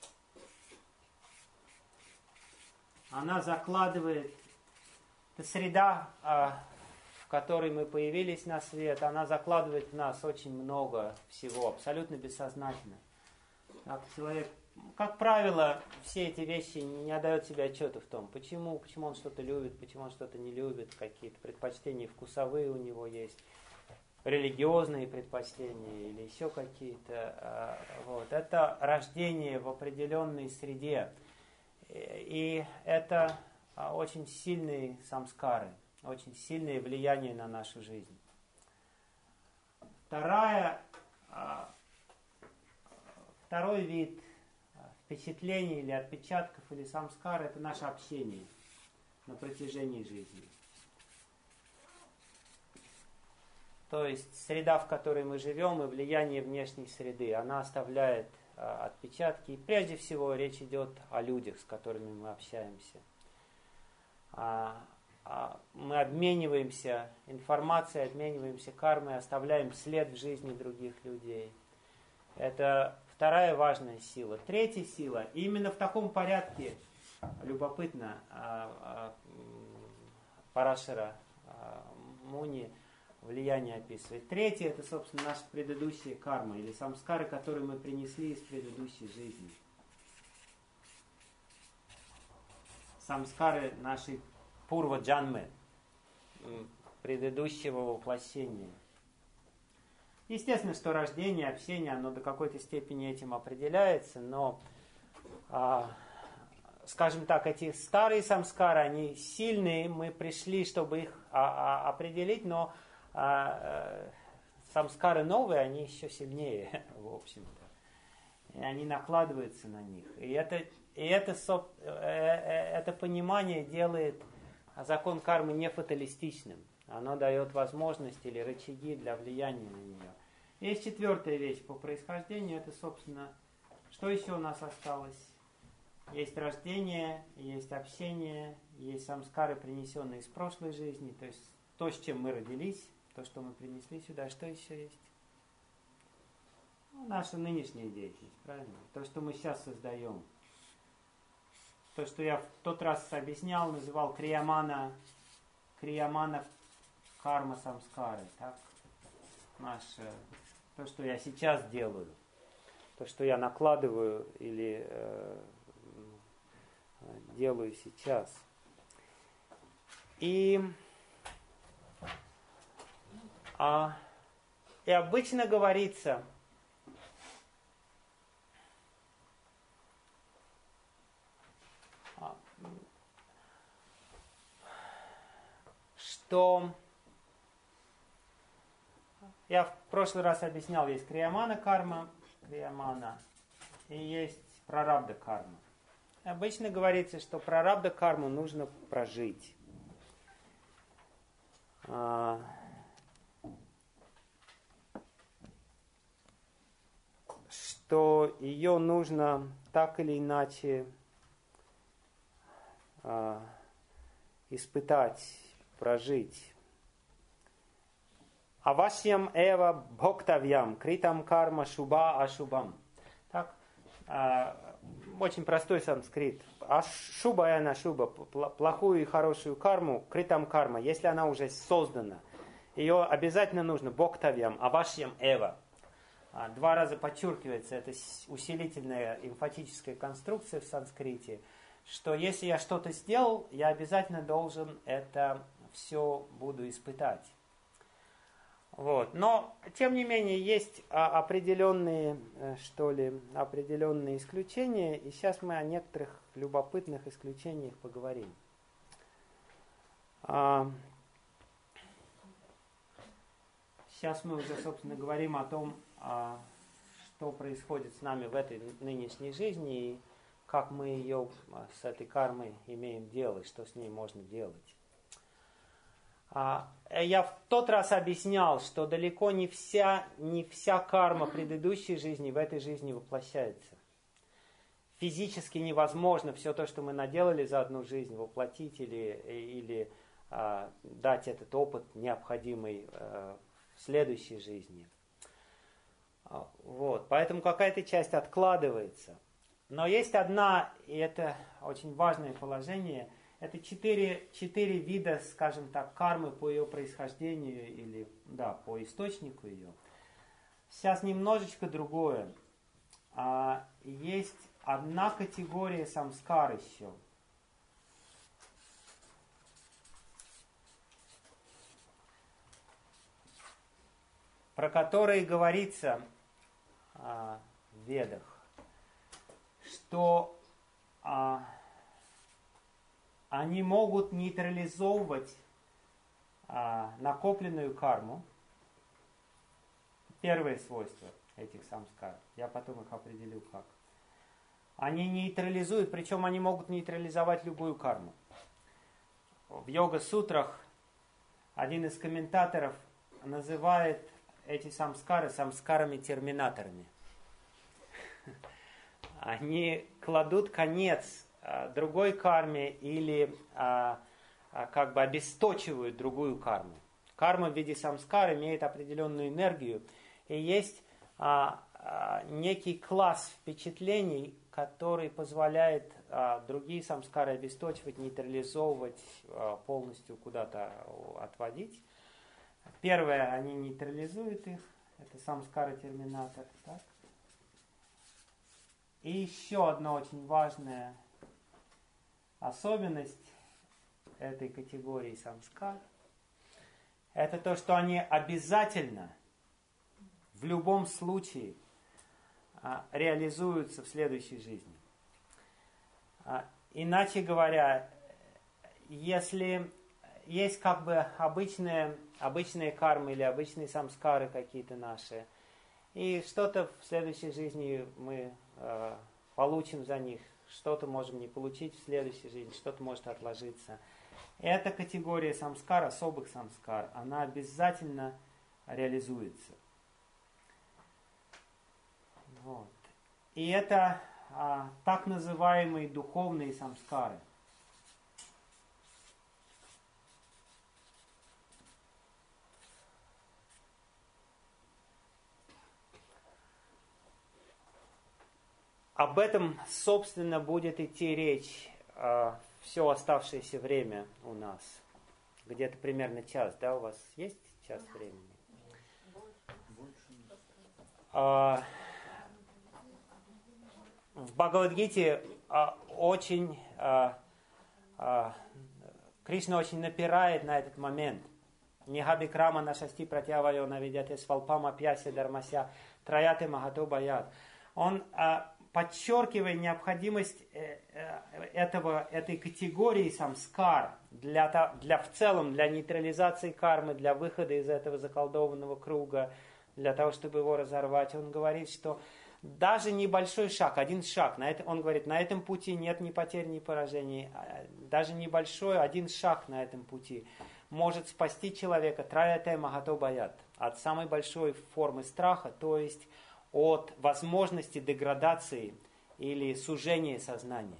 Она закладывает, это среда, в которой мы появились на свет, она закладывает в нас очень много всего, абсолютно бессознательно. Так, человек, как правило, все эти вещи не отдает себе отчета в том, почему он что-то любит, почему он что-то не любит, какие-то предпочтения вкусовые у него есть, религиозные предпочтения или еще какие-то. Вот. Это рождение в определенной среде. И это очень сильные самскары, очень сильное влияние на нашу жизнь. Второй вид впечатлений или отпечатков или самскар – это наше общение на протяжении жизни. То есть среда, в которой мы живем, и влияние внешней среды, она оставляет отпечатки. И прежде всего речь идет о людях, с которыми мы общаемся. Мы обмениваемся информацией, обмениваемся кармой, оставляем след в жизни других людей. Это вторая важная сила. Третья сила, и именно в таком порядке, любопытно, Парашара Муни влияние описывает. Третье, это, собственно, наша предыдущая карма, или самскары, которые мы принесли из предыдущей жизни. Самскары нашей пурва-джанмы, предыдущего воплощения. Естественно, что рождение, общение, оно до какой-то степени этим определяется, но, скажем так, эти старые самскары, они сильные, мы пришли, чтобы их определить, но самскары новые, они еще сильнее, в общем-то. И они накладываются на них. И это понимание делает закон кармы не фаталистичным. Оно дает возможности или рычаги для влияния на нее. Есть четвертая вещь по происхождению. Это, собственно, что еще у нас осталось? Есть рождение, есть общение, есть самскары, принесенные из прошлой жизни. То есть то, с чем мы родились, то, что мы принесли сюда. Что еще есть? Наша нынешняя деятельность, правильно? То, что мы сейчас создаем. То, что я в тот раз объяснял, называл криямана карма самскары. Так? То, что я сейчас делаю. То, что я накладываю или делаю сейчас. И обычно говорится, что я в прошлый раз объяснял, есть криямана карма, криямана, и есть прарабда карма. Обычно говорится, что прарабда карму нужно прожить. Что ее нужно так или иначе испытать, прожить. Авашьям эва бхоктавьям, критам карма шуба ашубам. Так, очень простой санскрит. Ашуба и анашуба, плохую и хорошую карму, критам карма, если она уже создана, ее обязательно нужно бхоктавьям, авашьям эва. 2 раза подчеркивается, это усилительная эмфатическая конструкция в санскрите, что если я что-то сделал, я обязательно должен это все буду испытать. Вот. Но, тем не менее, есть определенные исключения, и сейчас мы о некоторых любопытных исключениях поговорим. Сейчас мы уже, собственно, говорим о том, что происходит с нами в этой нынешней жизни, и как мы ее с этой кармой имеем дело, и что с ней можно делать. Я в тот раз объяснял, что далеко не вся карма предыдущей жизни в этой жизни воплощается. Физически невозможно все то, что мы наделали за одну жизнь, воплотить или дать этот опыт необходимый в следующей жизни. Вот. Поэтому какая-то часть откладывается. Но есть одна, и это очень важное положение, это 4 вида, скажем так, кармы по ее происхождению или, по источнику ее. Сейчас немножечко другое. Есть одна категория самскар еще. Про которые говорится в Ведах, что они могут нейтрализовывать накопленную карму. Первое свойство этих самскар. Я потом их определю как. Они нейтрализуют, причем они могут нейтрализовать любую карму. В йога-сутрах один из комментаторов называет эти самскары самскарами-терминаторами. Они кладут конец другой карме или как бы обесточивают другую карму. Карма в виде самскар имеет определенную энергию, и есть некий класс впечатлений, который позволяет другие самскары обесточивать, нейтрализовывать, полностью куда-то отводить. Первое, они нейтрализуют их, это самскара-терминатор. Так? И еще одна очень важная особенность этой категории самскар, это то, что они обязательно, в любом случае, реализуются в следующей жизни. Иначе говоря, если есть как бы обычные кармы или обычные самскары какие-то наши, и что-то в следующей жизни мы получим за них, что-то можем не получить в следующей жизни, что-то может отложиться. Эта категория самскар, особых самскар, она обязательно реализуется. Вот. И это так называемые духовные самскары. Об этом, собственно, будет идти речь все оставшееся время у нас. Где-то примерно час, да? У вас есть час времени? В Бхагавад-гите Кришна очень напирает на этот момент. Нихаби крама на шасти протявайо наведяте свалпама пьясе дармася траяте махато баят. Он подчеркивая необходимость этой категории самскар в целом для нейтрализации кармы, для выхода из этого заколдованного круга, для того, чтобы его разорвать, он говорит, что даже небольшой шаг, один шаг, он говорит, на этом пути нет ни потерь, ни поражений, даже небольшой один шаг на этом пути может спасти человека, траяте магато баят, от самой большой формы страха, то есть от возможности деградации или сужения сознания.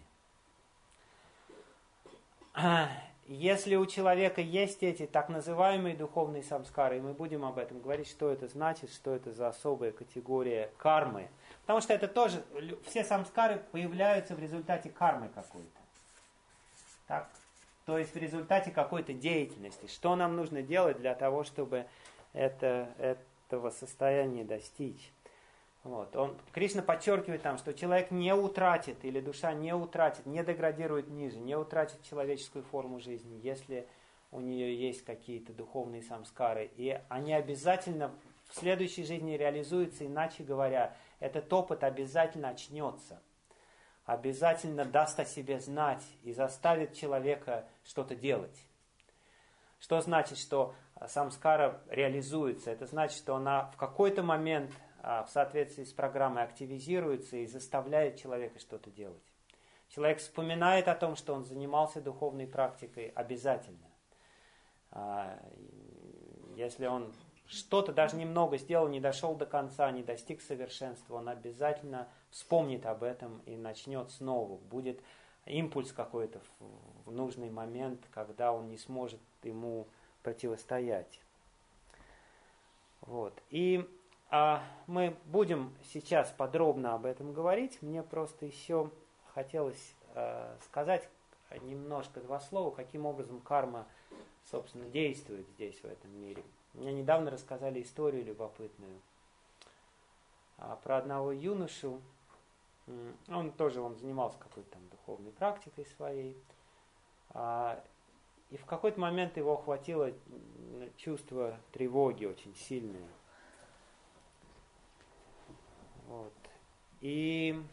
Если у человека есть эти так называемые духовные самскары, и мы будем об этом говорить, что это значит, что это за особая категория кармы. Потому что это тоже, все самскары появляются в результате кармы какой-то. Так? То есть в результате какой-то деятельности. Что нам нужно делать для того, чтобы этого состояния достичь? Вот. Кришна подчеркивает там, что человек не утратит, или душа не утратит, не деградирует ниже, не утратит человеческую форму жизни, если у нее есть какие-то духовные самскары. И они обязательно в следующей жизни реализуются, иначе говоря, этот опыт обязательно очнется, обязательно даст о себе знать и заставит человека что-то делать. Что значит, что самскара реализуется? Это значит, что она в какой-то момент в соответствии с программой активизируется и заставляет человека что-то делать. Человек вспоминает о том, что он занимался духовной практикой обязательно. Если он что-то даже немного сделал, не дошел до конца, не достиг совершенства, он обязательно вспомнит об этом и начнет снова. Будет импульс какой-то в нужный момент, когда он не сможет ему противостоять. Вот. И мы будем сейчас подробно об этом говорить. Мне просто еще хотелось сказать немножко, два слова, каким образом карма, собственно, действует здесь, в этом мире. Мне недавно рассказали историю любопытную про одного юношу. Он занимался какой-то там духовной практикой своей. И в какой-то момент его охватило чувство тревоги очень сильное. Вот. И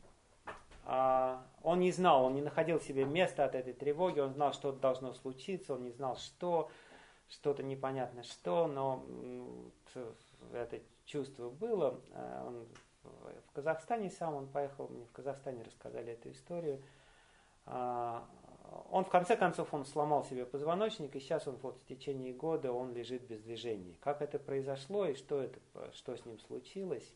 он не знал, он не находил себе места от этой тревоги, он знал, что должно случиться, он не знал, что-то непонятно что, но это чувство было. Он в Казахстане сам, он поехал, мне в Казахстане рассказали эту историю. Он, в конце концов, он сломал себе позвоночник, и сейчас он в течение года он лежит без движения. Как это произошло и что с ним случилось?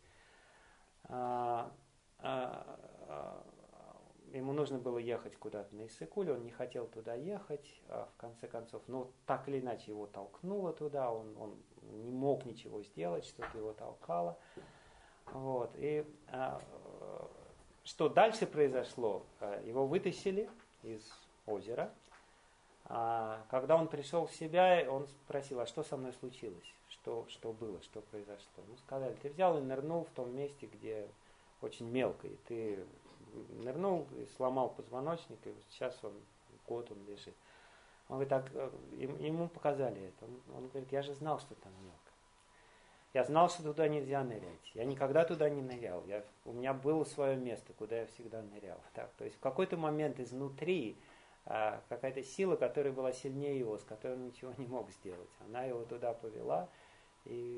Ему нужно было ехать куда-то на Иссык-Куль, он не хотел туда ехать, в конце концов, так или иначе его толкнуло туда, он не мог ничего сделать, что-то его толкало. Вот. И что дальше произошло? Его вытащили из озера. Когда он пришел в себя, он спросил, а что со мной случилось? Что было, что произошло? Ему сказали, ты взял и нырнул в том месте, где очень мелко, и ты нырнул и сломал позвоночник, и сейчас год он лежит. Он говорит, ему показали это. Он говорит, я же знал, что там мелко. Я знал, что туда нельзя нырять. Я никогда туда не нырял. У меня было свое место, куда я всегда нырял. Так, то есть в какой-то момент изнутри какая-то сила, которая была сильнее его, с которой он ничего не мог сделать. Она его туда повела и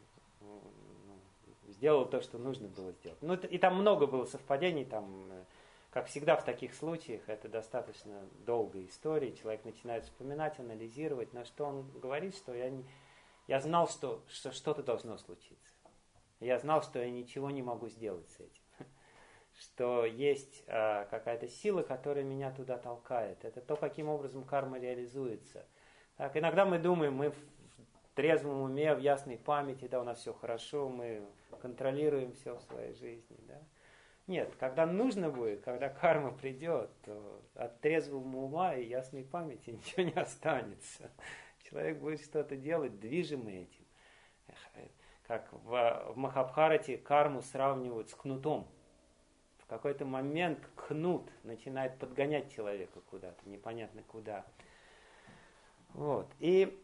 сделала то, что нужно было сделать. И там много было совпадений, как всегда в таких случаях, это достаточно долгая история, человек начинает вспоминать, анализировать, но что он говорит, что я знал, что что-то должно случиться. Я знал, что я ничего не могу сделать с этим. Что есть какая-то сила, которая меня туда толкает. Это то, каким образом карма реализуется. Так, иногда мы думаем, мы в трезвом уме, в ясной памяти, да, у нас все хорошо, мы контролируем все в своей жизни. Да? Нет, когда нужно будет, когда карма придет, то от трезвого ума и ясной памяти ничего не останется. Человек будет что-то делать, движимый этим. Как в Махабхарате карму сравнивают с кнутом. В какой-то момент кнут начинает подгонять человека куда-то, непонятно куда. Вот. И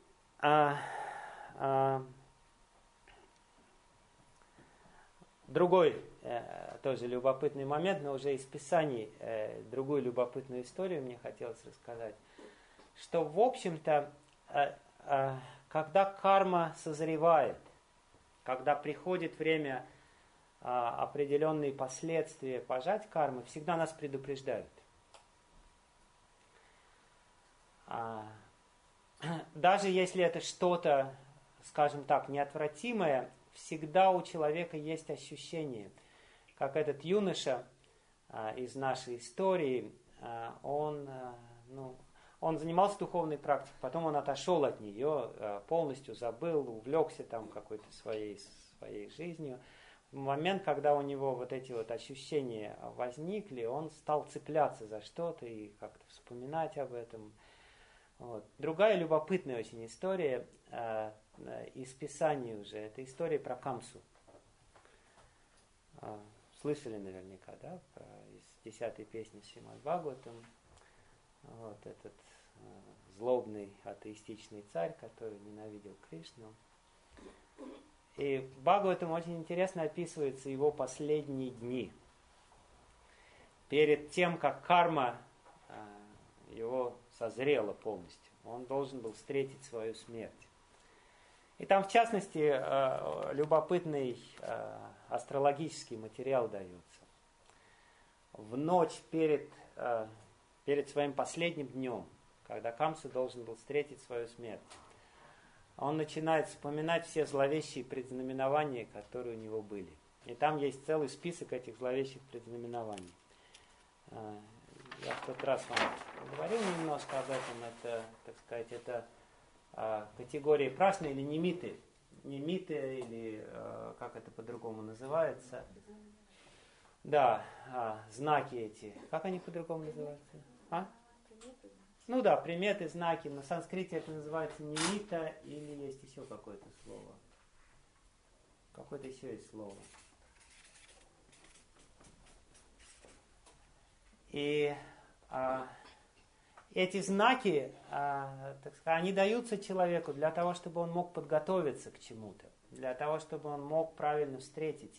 другой тоже любопытный момент, но уже из Писаний другую любопытную историю мне хотелось рассказать. Что, в общем-то, когда карма созревает, когда приходит время определенные последствия пожать кармы, всегда нас предупреждают. Даже если это что-то, скажем так, неотвратимое, всегда у человека есть ощущение, как этот юноша из нашей истории, он занимался духовной практикой, потом он отошел от нее, полностью забыл, увлекся там какой-то своей жизнью. В момент, когда у него вот эти вот ощущения возникли, он стал цепляться за что-то и как-то вспоминать об этом. Вот. Другая любопытная очень история из Писания уже, это история про Камсу. Слышали наверняка, да, из 10-й песни Шримад Бхагаватам. Вот этот злобный атеистичный царь, который ненавидел Кришну. И в Бхагаватам очень интересно описываются его последние дни. Перед тем, как карма его созрела полностью, он должен был встретить свою смерть. И там, в частности, любопытный астрологический материал дается. В ночь перед своим последним днем, когда Камса должен был встретить свою смерть, он начинает вспоминать все зловещие предзнаменования, которые у него были. И там есть целый список этих зловещих предзнаменований. Я в тот раз вам говорил немножко об этом. Это, так сказать, это категории прашны или немиты. Немиты, или как это по-другому называется. Да, знаки эти. Как они по-другому называются? Ну да, приметы, знаки. На санскрите это называется немита, или есть еще какое-то слово. Какое-то еще есть слово. И эти знаки, так сказать, они даются человеку для того, чтобы он мог подготовиться к чему-то, для того, чтобы он мог правильно встретить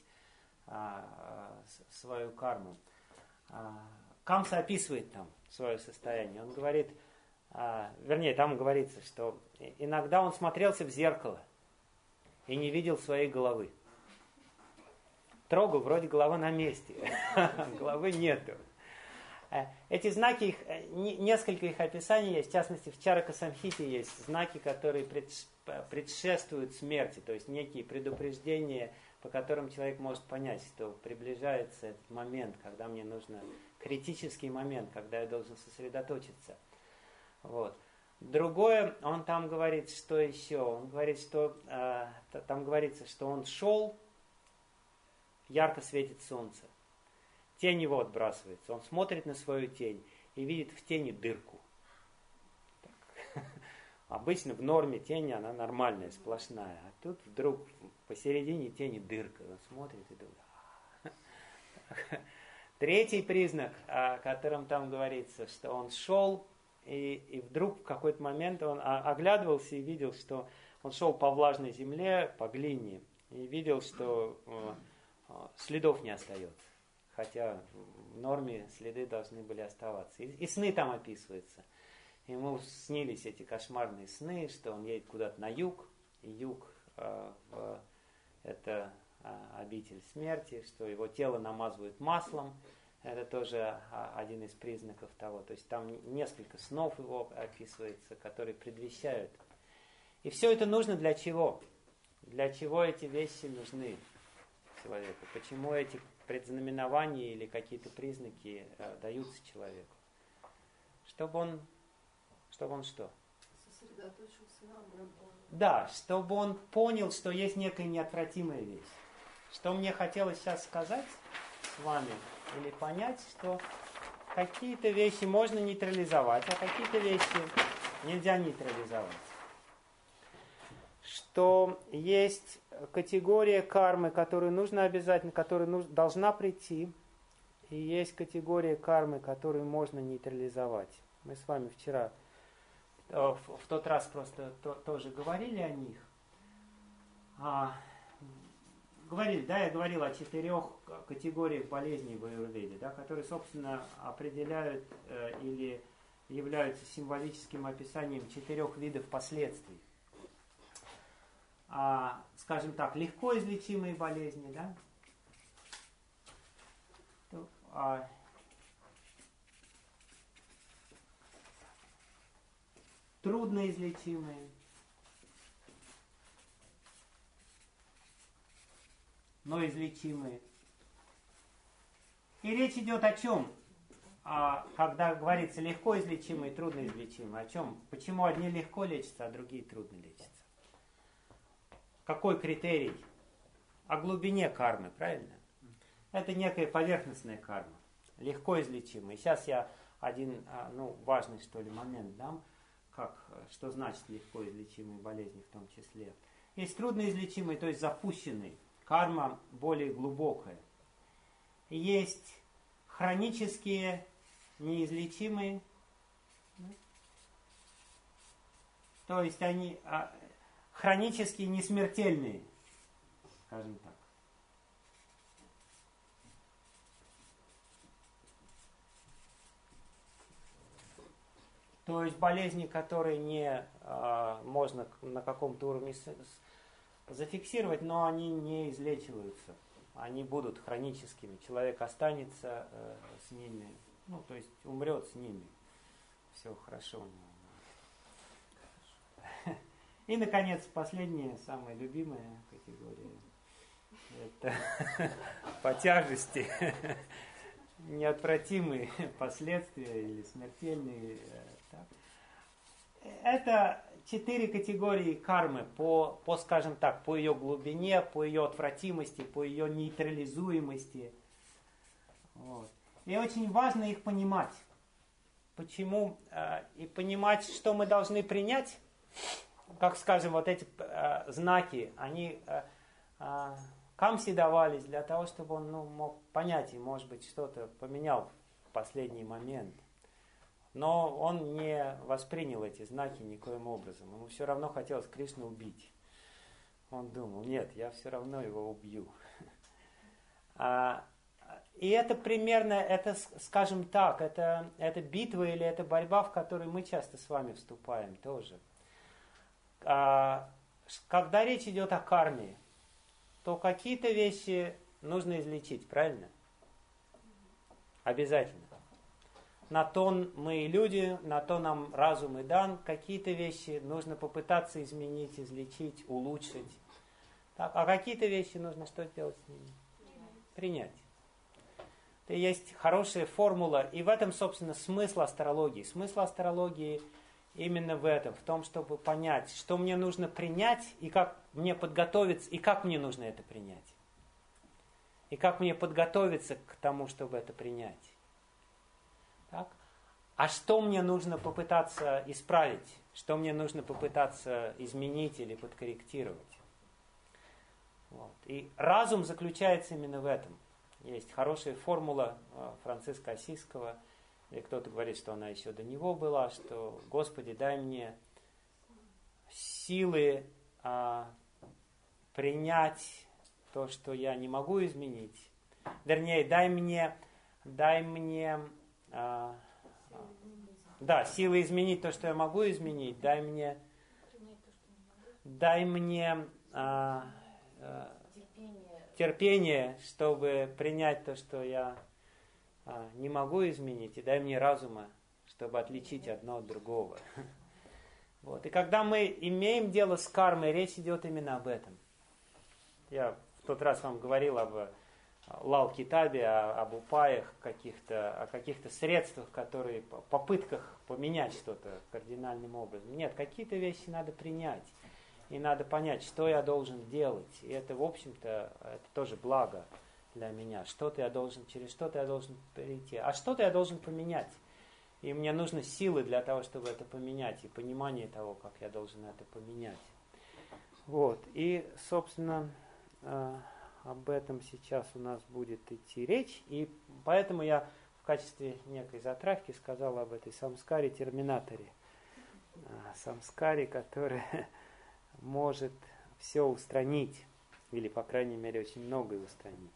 свою карму. Камса описывает там свое состояние. Он говорит, там говорится, что иногда он смотрелся в зеркало и не видел своей головы. Трогал, вроде голова на месте, головы нету. Эти знаки, несколько их описаний есть, в частности в Чарака-самхите есть знаки, которые предшествуют смерти, то есть некие предупреждения, по которым человек может понять, что приближается этот момент, когда мне нужно, критический момент, когда я должен сосредоточиться. Вот. Другое, он там говорит, что еще? Он говорит, что там говорится, что он шел, ярко светит солнце. Тень его отбрасывается. Он смотрит на свою тень и видит в тени дырку. Обычно в норме тень, она нормальная, сплошная. А тут вдруг посередине тени дырка. Он смотрит и думает. Третий признак, о котором там говорится, что он шел, и вдруг в какой-то момент он оглядывался и видел, что он шел по влажной земле, по глине, и видел, что следов не остается. Хотя в норме следы должны были оставаться. И сны там описываются. Ему снились эти кошмарные сны, что он едет куда-то на юг, и юг это обитель смерти, что его тело намазывают маслом. Это тоже один из признаков того. То есть там несколько снов его описывается, которые предвещают. И все это нужно для чего? Для чего эти вещи нужны человеку? Почему эти предзнаменования или какие-то признаки даются человеку? Чтобы он что? Сосредоточился на обработке. Да, чтобы он понял, что есть некая неотвратимая вещь. Что мне хотелось сейчас сказать с вами, или понять, что какие-то вещи можно нейтрализовать, а какие-то вещи нельзя нейтрализовать. Что есть категория кармы, которую нужно обязательно, которая должна прийти, и есть категория кармы, которую можно нейтрализовать. Мы с вами вчера в тот раз просто тоже говорили о них. говорили, да, я говорил о 4 категориях болезней в аюрведе, да, которые, собственно, определяют или являются символическим описанием 4 видов последствий. Скажем так, легко излечимые болезни, да, трудноизлечимые, но излечимые. И речь идет о чем? Когда говорится легко излечимые и трудно излечимые, о чем? Почему одни легко лечатся, а другие трудно лечатся? Какой критерий? О глубине кармы, правильно? Это некая поверхностная карма, легко излечимая. Сейчас я один важный, что ли, момент дам, что значит легко излечимые болезни в том числе. Есть трудноизлечимые, то есть запущенные, карма более глубокая. Есть хронические, неизлечимые, то есть они хронически несмертельные, скажем так. То есть болезни, которые не можно на каком-то уровне зафиксировать, но они не излечиваются. Они будут хроническими. Человек останется с ними, то есть умрет с ними. Все хорошо. И, наконец, последняя, самая любимая категория. Это по тяжести неотвратимые последствия или смертельные. Это 4 категории кармы скажем так, по ее глубине, по ее отвратимости, по ее нейтрализуемости. Вот. И очень важно их понимать. Почему? И понимать, что мы должны принять. Как, скажем, вот эти знаки, они Камсе давались для того, чтобы он мог понять и, может быть, что-то поменял в последний момент. Но он не воспринял эти знаки никоим образом. Ему все равно хотелось Кришну убить. Он думал, нет, я все равно его убью. И это примерно, скажем так, это битва или это борьба, в которую мы часто с вами вступаем тоже. Когда речь идет о карме, то какие-то вещи нужно излечить, правильно? Обязательно. На то мы и люди, на то нам разум и дан. Какие-то вещи нужно попытаться изменить, излечить, улучшить. Так, а какие-то вещи нужно что делать с ними? Принять. Это есть хорошая формула, и в этом, собственно, смысл астрологии. Смысл астрологии именно в этом, в том, чтобы понять, что мне нужно принять, и как мне подготовиться, и как мне нужно это принять. И как мне подготовиться к тому, чтобы это принять. Так? А что мне нужно попытаться исправить? Что мне нужно попытаться изменить или подкорректировать? Вот. И разум заключается именно в этом. Есть хорошая формула Франциска Ассизского, или кто-то говорит, что она еще до него была, что «Господи, дай мне силы принять то, что я не могу изменить». Вернее, дай мне силы изменить то, что я могу изменить, дай мне терпение, чтобы принять то, что я не могу изменить, и дай мне разума, чтобы отличить одно от другого. Вот. И когда мы имеем дело с кармой, речь идет именно об этом. Я в тот раз вам говорил об лал-китабе, об упаях, о каких-то средствах, которые, попытках поменять что-то кардинальным образом. Нет, какие-то вещи надо принять. И надо понять, что я должен делать. И это, в общем-то, это тоже благо для меня. Через что-то я должен перейти. А что-то я должен поменять. И мне нужны силы для того, чтобы это поменять. И понимание того, как я должен это поменять. Вот. И, собственно, об этом сейчас у нас будет идти речь. И поэтому я в качестве некой затравки сказал об этой самскаре-терминаторе. Самскаре, которая может все устранить. Или, по крайней мере, очень многое устранить.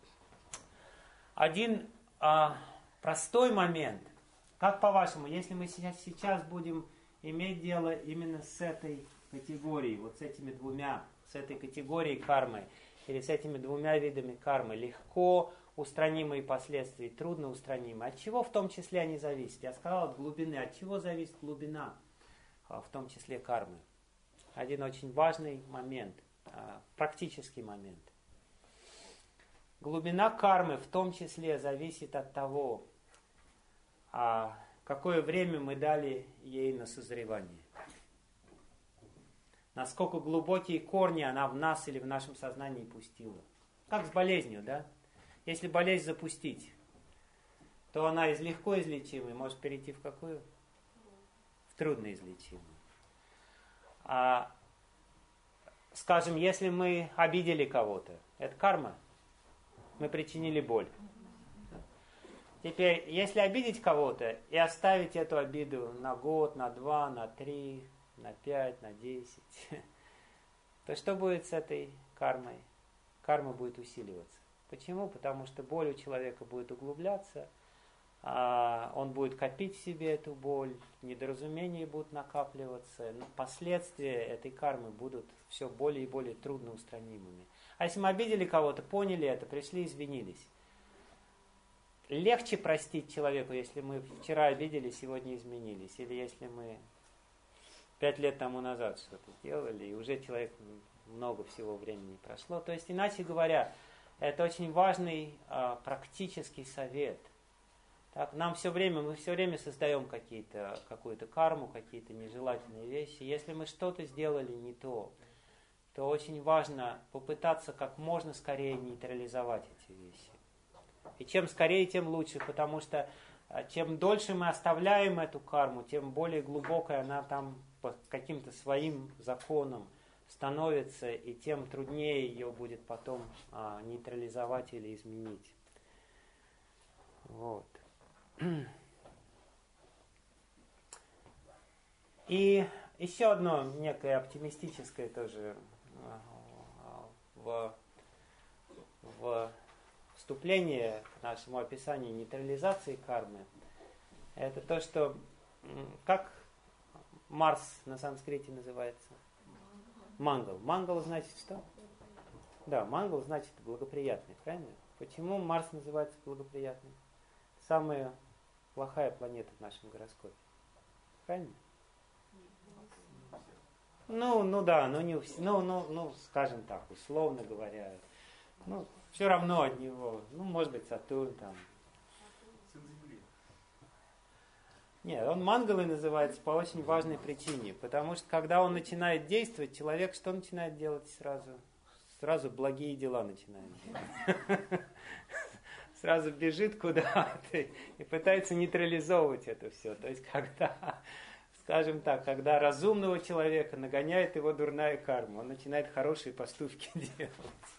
Один простой момент. Как по-вашему, если мы сейчас будем иметь дело именно с этой категорией, вот с этими двумя, с этой категорией кармы, или с этими двумя видами кармы, легко устранимые последствия, трудно устранимые, от чего в том числе они зависят? Я сказал, от глубины. От чего зависит глубина, в том числе кармы? Один очень важный момент, практический момент. Глубина кармы в том числе зависит от того, какое время мы дали ей на созревание. Насколько глубокие корни она в нас или в нашем сознании пустила. Как с болезнью, да? Если болезнь запустить, то она из легко излечимой может перейти в какую? В трудноизлечимую. Скажем, если мы обидели кого-то, это карма. Мы причинили боль. Теперь, если обидеть кого-то и оставить эту обиду на год, на 2, на 3, на 5, на 10, то что будет с этой кармой? Карма будет усиливаться. Почему? Потому что боль у человека будет углубляться, он будет копить в себе эту боль, недоразумения будут накапливаться, но последствия этой кармы будут все более и более трудно устранимыми. А если мы обидели кого-то, поняли это, пришли, извинились. Легче простить человеку, если мы вчера обидели, сегодня изменились, или если мы 5 лет тому назад что-то сделали, и уже человек много всего времени прошло. То есть, иначе говоря, это очень важный практический совет. Так, мы все время создаем какую-то карму, какие-то нежелательные вещи. Если мы что-то сделали не то очень важно попытаться как можно скорее нейтрализовать эти вещи. И чем скорее, тем лучше, потому что чем дольше мы оставляем эту карму, тем более глубокая она там по каким-то своим законам становится, и тем труднее ее будет потом нейтрализовать или изменить. Вот. И еще одно некое оптимистическое тоже в вступление к нашему описанию нейтрализации кармы. Это то, что как Марс на санскрите называется? Мангал. Мангал значит что? Да, мангал значит благоприятный, правильно? Почему Марс называется благоприятным? Самая плохая планета в нашем гороскопе. Правильно? Скажем так, условно говоря. Все равно от него. Может быть, Сатурн там. Сын Земли. Нет, он мангалой называется по очень важной причине. Потому что, когда он начинает действовать, человек что начинает делать сразу? Сразу благие дела начинает делать. Сразу бежит куда-то и пытается нейтрализовывать это все. То есть, скажем так, когда разумного человека нагоняет его дурная карма, он начинает хорошие поступки делать.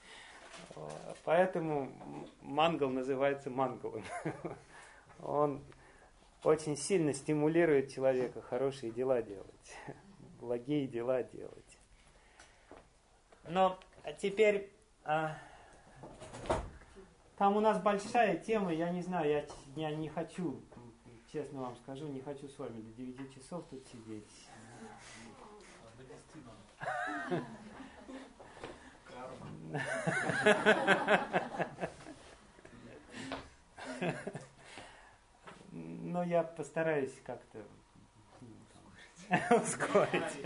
Поэтому мангал называется мангалом. Он очень сильно стимулирует человека хорошие дела делать, благие дела делать. Но теперь там у нас большая тема, я не знаю, я не хочу, честно вам скажу, не хочу с вами до 9 часов тут сидеть. Но я постараюсь как-то ускорить.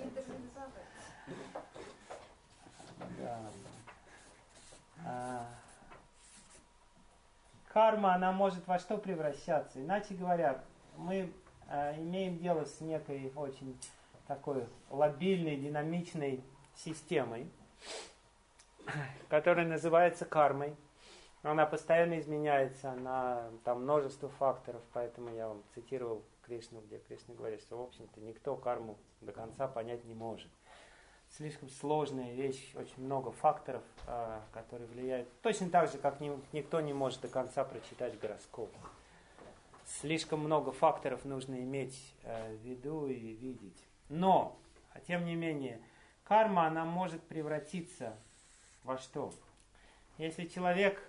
Карма, она может во что превращаться? Иначе говоря, мы имеем дело с некой очень такой лобильной, динамичной системой, которая называется кармой. Она постоянно изменяется на множество факторов, поэтому я вам цитировал Кришну, где Кришна говорит, что, в общем-то, никто карму до конца понять не может. Слишком сложная вещь, очень много факторов, которые влияют. Точно так же, как никто не может до конца прочитать гороскоп. Слишком много факторов нужно иметь в виду и видеть. Но, тем не менее, карма, она может превратиться во что? Если человек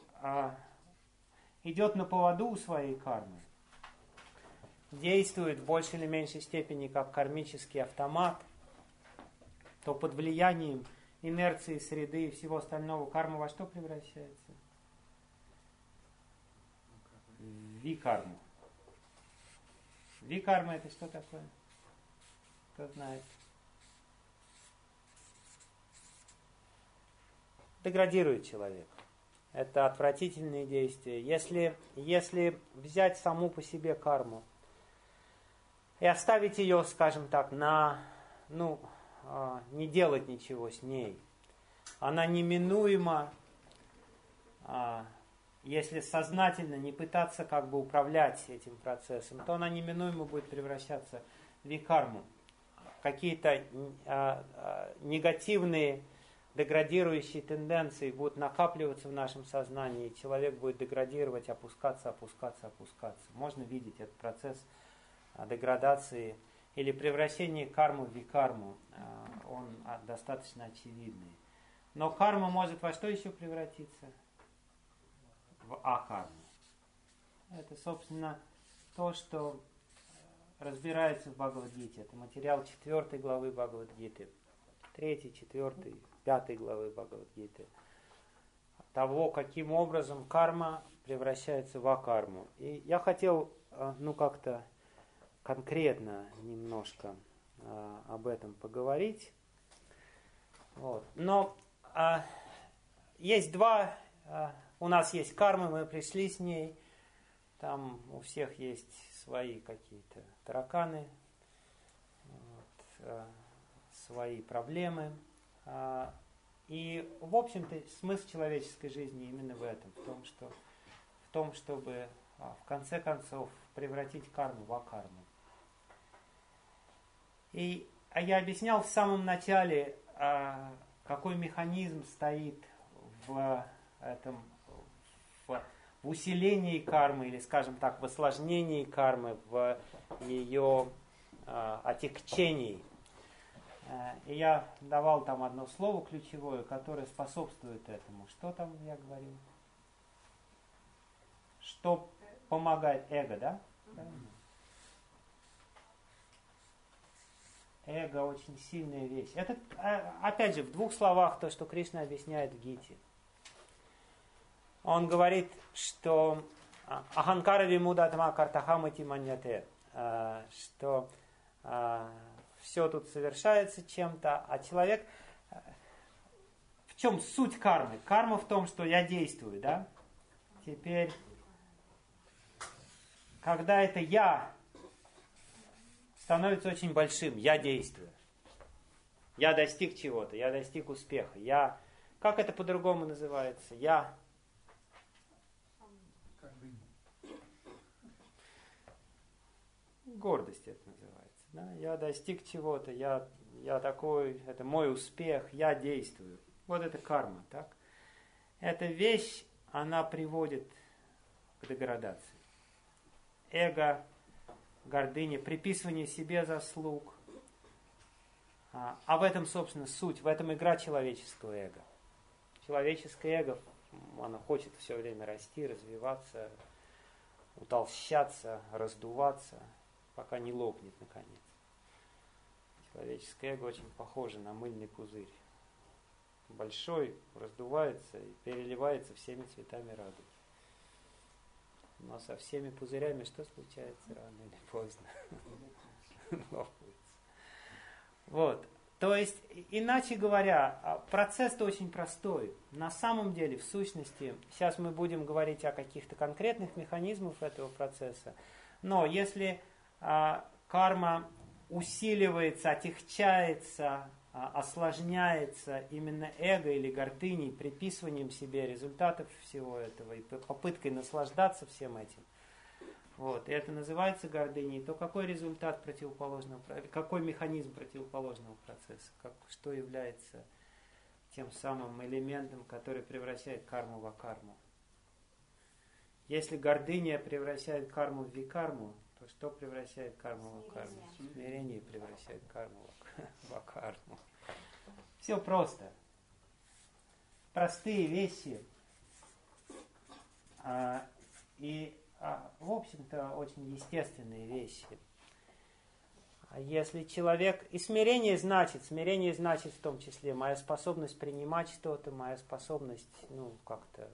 идет на поводу у своей кармы, действует в большей или меньшей степени как кармический автомат, то под влиянием инерции среды и всего остального карма во что превращается? В викарму. Викарма это что такое? Кто знает? Деградирует человека. Это отвратительные действия. Если взять саму по себе карму и оставить ее, скажем так, не делать ничего с ней, она неминуемо, если сознательно не пытаться как бы управлять этим процессом, то она неминуемо будет превращаться в викарму. Какие-то негативные деградирующие тенденции будут накапливаться в нашем сознании, и человек будет деградировать, опускаться. Можно видеть этот процесс деградации или превращения кармы в викарму. Он достаточно очевидный. Но карма может во что еще превратиться? В акарму. Это, собственно, то, что разбирается в Бхагавад-гите. Это материал 4 главы Бхагавад-гиты. 3, 4, 5 главы Бхагавад-гиты. Того, каким образом карма превращается в акарму. И я хотел, как-то конкретно немножко об этом поговорить. Вот. Но есть у нас есть карма, мы пришли с ней. Там у всех есть свои какие-то тараканы, свои проблемы. И, в общем-то, смысл человеческой жизни именно в этом, в том, чтобы в конце концов превратить карму в акарму. И я объяснял в самом начале, какой механизм стоит в усилении кармы, или, скажем так, в осложнении кармы, в ее отягчении. И я давал там одно слово ключевое, которое способствует этому. Что там я говорил? Что помогает? Эго, да? Эго очень сильная вещь. Это, опять же, в 2 словах то, что Кришна объясняет в Гите. Он говорит, что аханкара вимудатма картахамати маньяте, что все тут совершается чем-то, а человек... В чем суть кармы? Карма в том, что я действую, да? Теперь, когда это я становится очень большим, я действую. Я достиг чего-то, я достиг успеха. Как это по-другому называется? Гордость это называется. Да? Я достиг чего-то, я такой, это мой успех, я действую. Вот это карма, так? Эта вещь, она приводит к деградации. Эго, гордыня, приписывание себе заслуг. А в этом, собственно, суть, в этом игра человеческого эго. Человеческое эго, оно хочет все время расти, развиваться, утолщаться, раздуваться, пока не лопнет наконец. Человеческое эго очень похоже на мыльный пузырь. Большой, раздувается и переливается всеми цветами радуги. Но со всеми пузырями что случается рано или поздно? Лопается. Вот. То есть, иначе говоря, процесс-то очень простой. На самом деле, в сущности, сейчас мы будем говорить о каких-то конкретных механизмах этого процесса, но если карма усиливается, отягчается, осложняется именно эго или гордыней, приписыванием себе результатов всего этого и попыткой наслаждаться всем этим, вот, и это называется гордыней, то какой результат противоположного, какой механизм противоположного процесса, что является тем самым элементом, который превращает карму в акарму? Если гордыня превращает карму в викарму, то что превращает карму в акарму? Смирение превращает карму в акарму. Все просто. простые вещи. В общем-то, очень естественные вещи. Если человек... И смирение значит в том числе моя способность принимать что-то, моя способность, как-то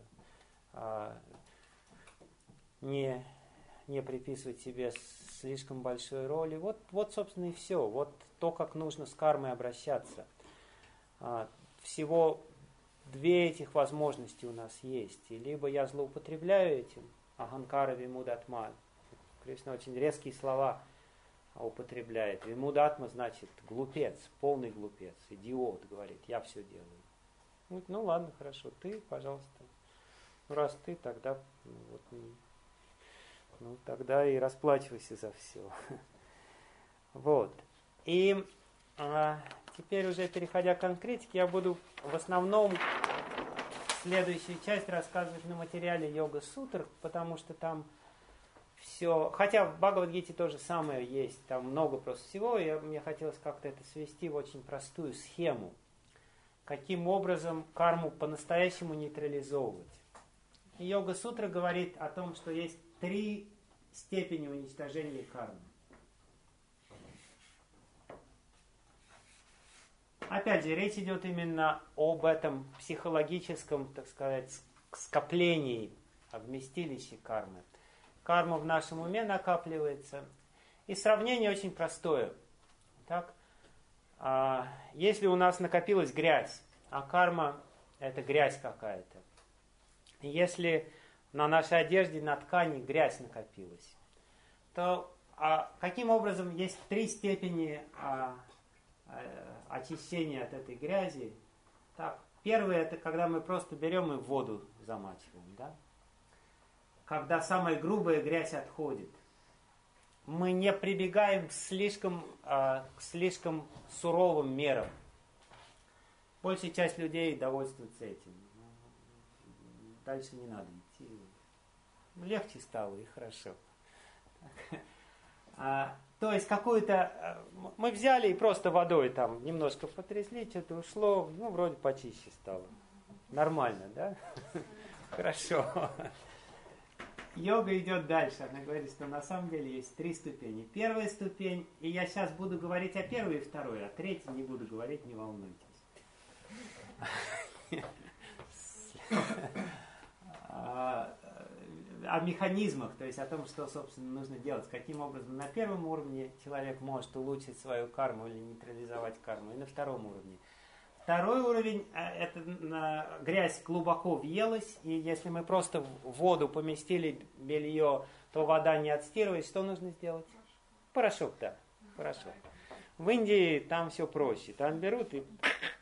не приписывать себе слишком большой роли. Вот, собственно, и все. Вот то, как нужно с кармой обращаться. Всего две этих возможности у нас есть. И либо я злоупотребляю этим, аханкара вимудатма. Кришна очень резкие слова употребляет. Вимудатма значит глупец, полный глупец, идиот, говорит, я все делаю. Ну ладно, хорошо, ты, пожалуйста. Раз ты, тогда тогда и расплачивайся за все. Вот. И теперь уже переходя к конкретике, я буду в основном следующую часть рассказывать на материале Йога-сутр, потому что там все, хотя в Бхагавад-гите то же самое есть, там много просто всего, и мне хотелось как-то это свести в очень простую схему, каким образом карму по-настоящему нейтрализовывать. И Йога-сутра говорит о том, что есть 3 степени уничтожения кармы. Опять же, речь идет именно об этом психологическом, так сказать, скоплении, вместилище кармы. Карма в нашем уме накапливается. И сравнение очень простое. Так? Если у нас накопилась грязь, а карма – это грязь какая-то. Если на нашей одежде, на ткани грязь накопилась, то каким образом есть 3 степени очищения от этой грязи? Так, первое – это когда мы просто берем и в воду замачиваем. Да? Когда самая грубая грязь отходит. Мы не прибегаем к слишком суровым мерам. Большая часть людей довольствуется этим. Дальше не надо идти. Легче стало и хорошо. То есть какую-то... Мы взяли и просто водой там немножко потрясли, что-то ушло, вроде почище стало. Нормально, да? Хорошо. Йога идет дальше. Она говорит, что на самом деле есть 3 ступени. Первая ступень, и я сейчас буду говорить о первой и второй, а третьей не буду говорить, не волнуйтесь. О механизмах, то есть о том, что, собственно, нужно делать, каким образом на первом уровне человек может улучшить свою карму или нейтрализовать карму, и на втором уровне. Второй уровень – это грязь глубоко въелась, и если мы просто в воду поместили белье, то вода не отстирывает, что нужно сделать? Порошок, да, порошок. В Индии там все проще, там берут и...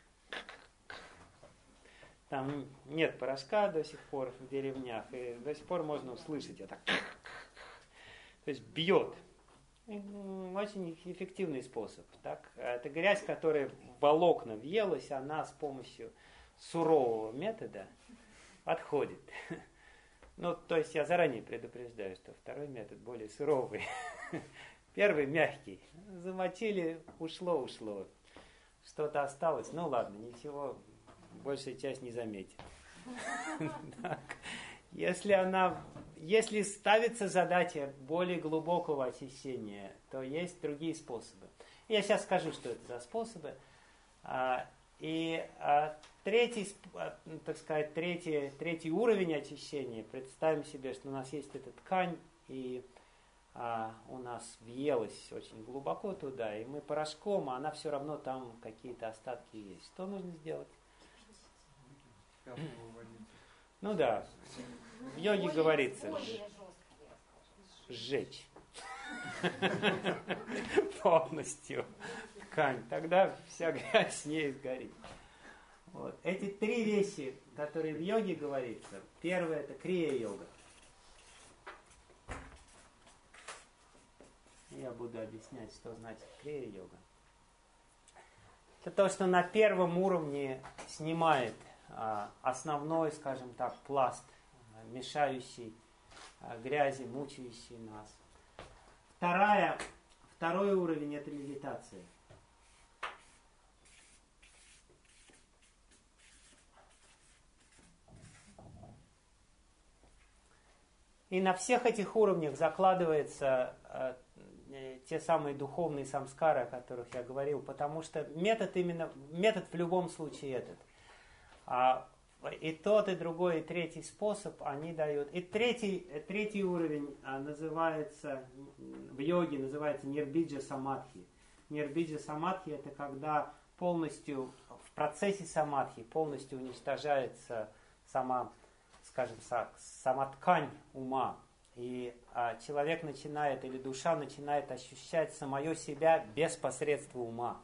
Там нет порошка до сих пор в деревнях, и до сих пор можно услышать это. То есть бьет. Очень эффективный способ. Так? Это грязь, которая в волокна въелась, она с помощью сурового метода отходит. То есть я заранее предупреждаю, что второй метод более суровый. Первый мягкий. Замочили, ушло. Что-то осталось, ладно, ничего, большая часть не заметит. Если ставится задача более глубокого очищения, то есть другие способы. Я сейчас скажу, что это за способы. Третий уровень очищения, представим себе, что у нас есть эта ткань, и у нас въелась очень глубоко туда, и мы порошком, а она все равно там какие-то остатки есть. Что нужно сделать? Да, в йоге говорится сжечь полностью ткань, тогда вся грязь с ней сгорит. Вот. Эти 3 вещи, которые в йоге говорится, первое это крия-йога. Я буду объяснять, что значит крия-йога. Это то, что на первом уровне снимает основной, скажем так, пласт, мешающий грязи, мучающий нас. Второй уровень – это медитация. И на всех этих уровнях закладываются те самые духовные самскары, о которых я говорил, потому что метод в любом случае этот. И тот, и другой, и третий способ они дают. И третий уровень называется, в йоге называется нирбиджа самадхи. Нирбиджа самадхи — это когда полностью, в процессе самадхи полностью уничтожается сама, скажем так, сама ткань ума. И человек начинает, или душа начинает ощущать самое себя без посредства ума.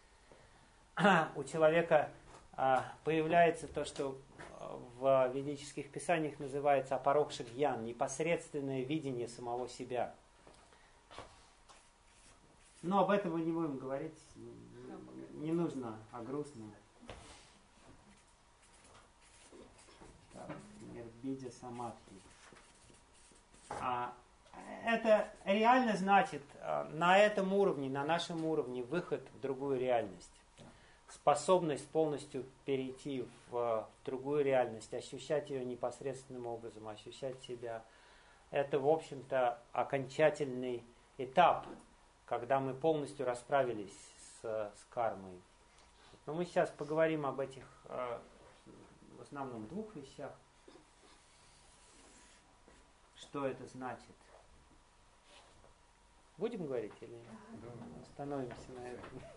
У человека появляется то, что в ведических писаниях называется апарокша-гьян, непосредственное видение самого себя. Но об этом мы не будем говорить, не нужно о грустном. Нирбиджа самадхи. Это реально значит на этом уровне, на нашем уровне выход в другую реальность. Способность полностью перейти в другую реальность, ощущать ее непосредственным образом, ощущать себя. Это, в общем-то, окончательный этап, когда мы полностью расправились с кармой. Но мы сейчас поговорим об этих, в основном, двух вещах. Что это значит? Будем говорить или остановимся на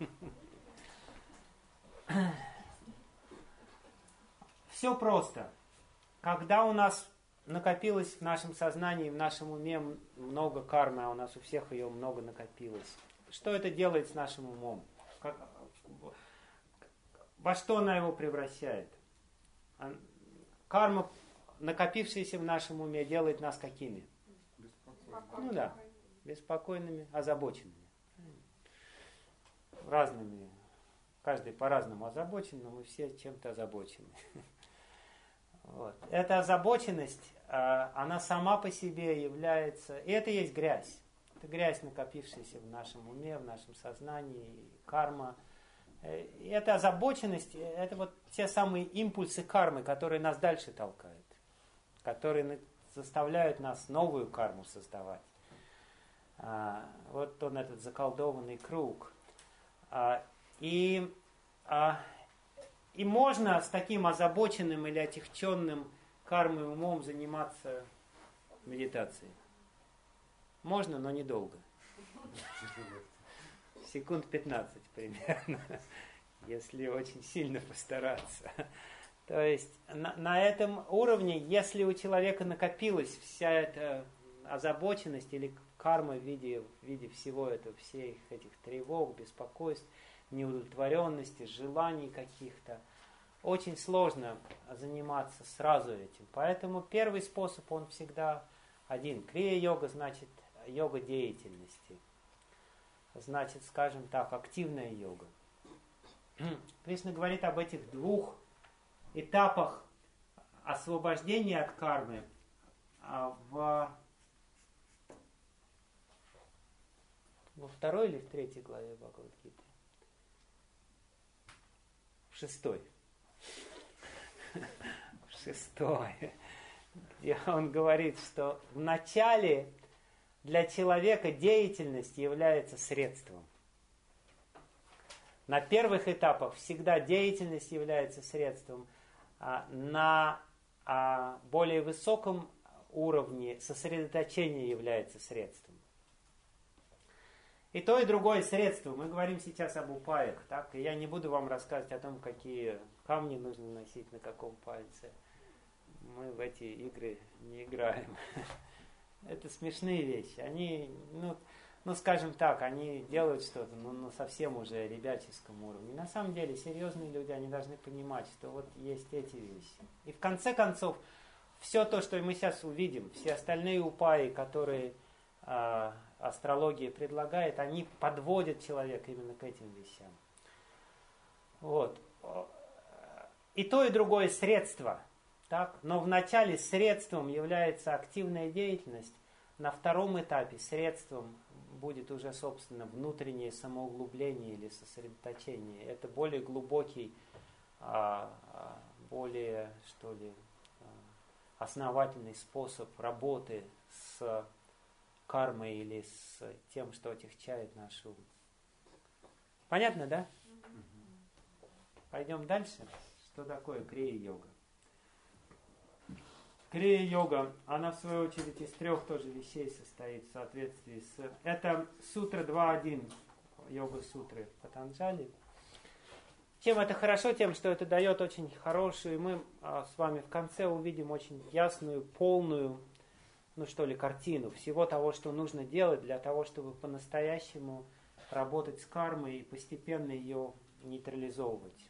этом? Все просто. Когда у нас накопилось в нашем сознании, в нашем уме много кармы, а у нас у всех ее много накопилось, что это делает с нашим умом? Во что она его превращает? Карма, накопившаяся в нашем уме, делает нас какими? Ну да, беспокойными, озабоченными. Разными. Каждый по-разному озабочен, но мы все чем-то озабочены. Вот. Эта озабоченность, она сама по себе является... И это есть грязь. Это грязь, накопившаяся в нашем уме, в нашем сознании, карма. И эта озабоченность, это вот те самые импульсы кармы, которые нас дальше толкают. Которые заставляют нас новую карму создавать. Вот он, этот заколдованный круг. И можно с таким озабоченным или отягченным кармой умом заниматься медитацией. Можно, но недолго. Секунд 15 примерно, если очень сильно постараться. То есть на этом уровне, если у человека накопилась вся эта озабоченность или карма в виде всего этого, всех этих тревог, беспокойств, неудовлетворенности, желаний каких-то, очень сложно заниматься сразу этим. Поэтому первый способ, он всегда один. Крия-йога значит йога деятельности. Значит, скажем так, активная йога. Кришна говорит об этих двух этапах освобождения от кармы во второй или в третьей главе Бхагавад-гиты? В шестой. В шестой. Где он говорит, что вначале для человека деятельность является средством. На первых этапах всегда деятельность является средством. На более высоком уровне сосредоточение является средством. И то, и другое средство. Мы говорим сейчас об упаях. Так? И я не буду вам рассказывать о том, какие камни нужно носить на каком пальце. Мы в эти игры не играем. Это смешные вещи. Они, скажем так, они делают что-то, совсем уже ребяческом уровне. На самом деле, серьезные люди, они должны понимать, что вот есть эти вещи. И в конце концов, все то, что мы сейчас увидим, все остальные упаи, которые астрология предлагает, они подводят человека именно к этим вещам. Вот. И то, и другое средство. Так? Но вначале средством является активная деятельность, на втором этапе средством будет уже, собственно, внутреннее самоуглубление или сосредоточение. Это более глубокий, более, основательный способ работы с кармой или с тем, что отягчает наш ум. Понятно, да? Пойдем дальше. Что такое крия-йога? Крия-йога, она в свою очередь из 3 тоже вещей состоит в соответствии с... Это сутра 2.1 йога-сутры Патанджали. Чем это хорошо? Тем, что это дает очень хорошую, и мы с вами в конце увидим очень ясную, полную, картину всего того, что нужно делать для того, чтобы по-настоящему работать с кармой и постепенно ее нейтрализовывать.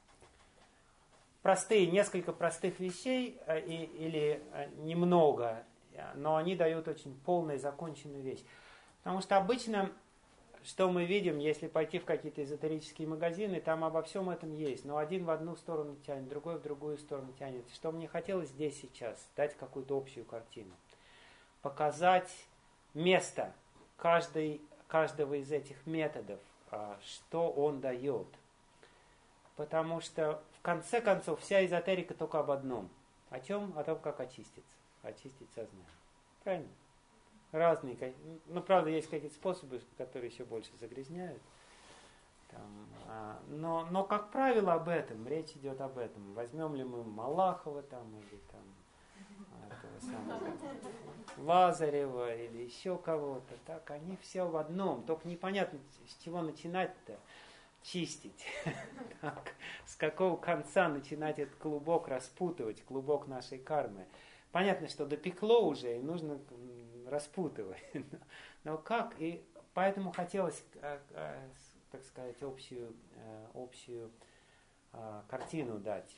Несколько простых вещей, или немного, но они дают очень полную и законченную вещь. Потому что обычно, что мы видим, если пойти в какие-то эзотерические магазины, там обо всем этом есть. Но один в одну сторону тянет, другой в другую сторону тянет. Что мне хотелось здесь сейчас? Дать какую-то общую картину. Показать место каждого из этих методов, что он дает. Потому что, в конце концов, вся эзотерика только об одном. О чем? О том, как очиститься. Очистить сознание. Правильно? Разные. Правда, есть какие-то способы, которые еще больше загрязняют. Но, как правило, об этом. Речь идет об этом. Возьмем ли мы Малахова или этого самого Лазарева или еще кого-то. Так, они все в одном. Только непонятно, с чего начинать-то. Чистить. Так, с какого конца начинать этот клубок распутывать, клубок нашей кармы. Понятно, что допекло уже, и нужно распутывать. Но как? И поэтому хотелось, так сказать, общую картину дать,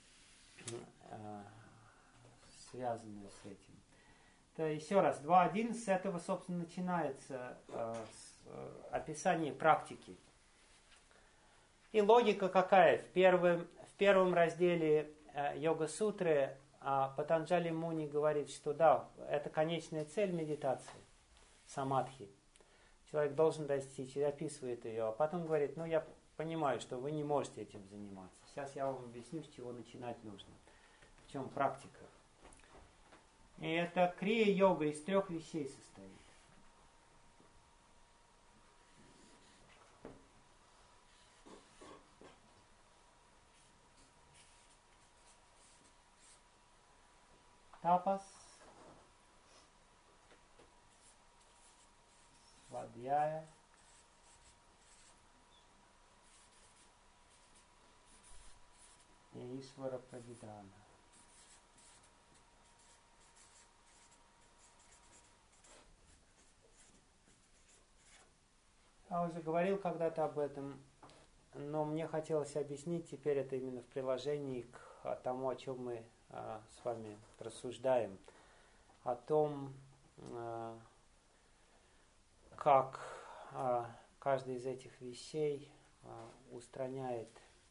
связанную с этим. То еще раз, 2.1, с этого, собственно, начинается описание практики. И логика какая? В первом разделе йога-сутры Патанджали Муни говорит, что да, это конечная цель медитации, самадхи. Человек должен достичь и описывает ее, а потом говорит, я понимаю, что вы не можете этим заниматься. Сейчас я вам объясню, с чего начинать нужно. В чем практика. И это крия-йога из 3 вещей состоит. Тапас, свадьяя, и Ишвара Прадидрана. Я уже говорил когда-то об этом, но мне хотелось объяснить теперь это именно в приложении к тому, о чем мы с вами рассуждаем, о том, как каждая из этих вещей устраняет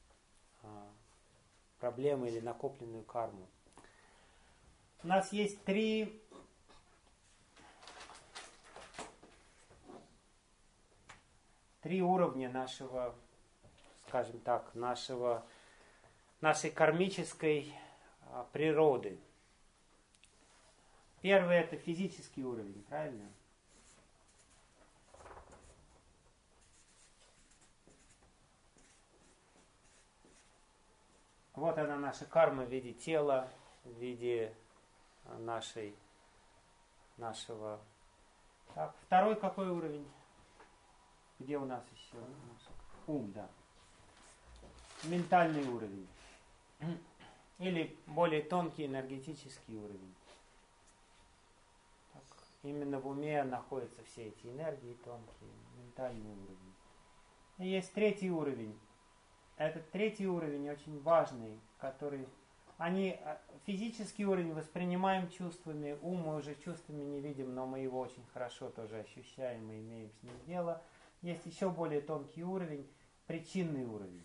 проблемы или накопленную карму. У нас есть 3 уровня нашего, скажем так, нашей кармической природы. Первый — это физический уровень, правильно? Вот она, наша карма в виде тела, в виде нашего... Так, второй какой уровень? Где у нас еще? Ум, да. Ментальный уровень. Или более тонкий энергетический уровень. Так, именно в уме находятся все эти энергии тонкие, ментальный уровень. И есть 3 уровень. Этот 3 уровень очень важный, который... Физический уровень воспринимаем чувствами, ум мы уже чувствами не видим, но мы его очень хорошо тоже ощущаем и имеем с ним дело. Есть еще более тонкий уровень, причинный уровень.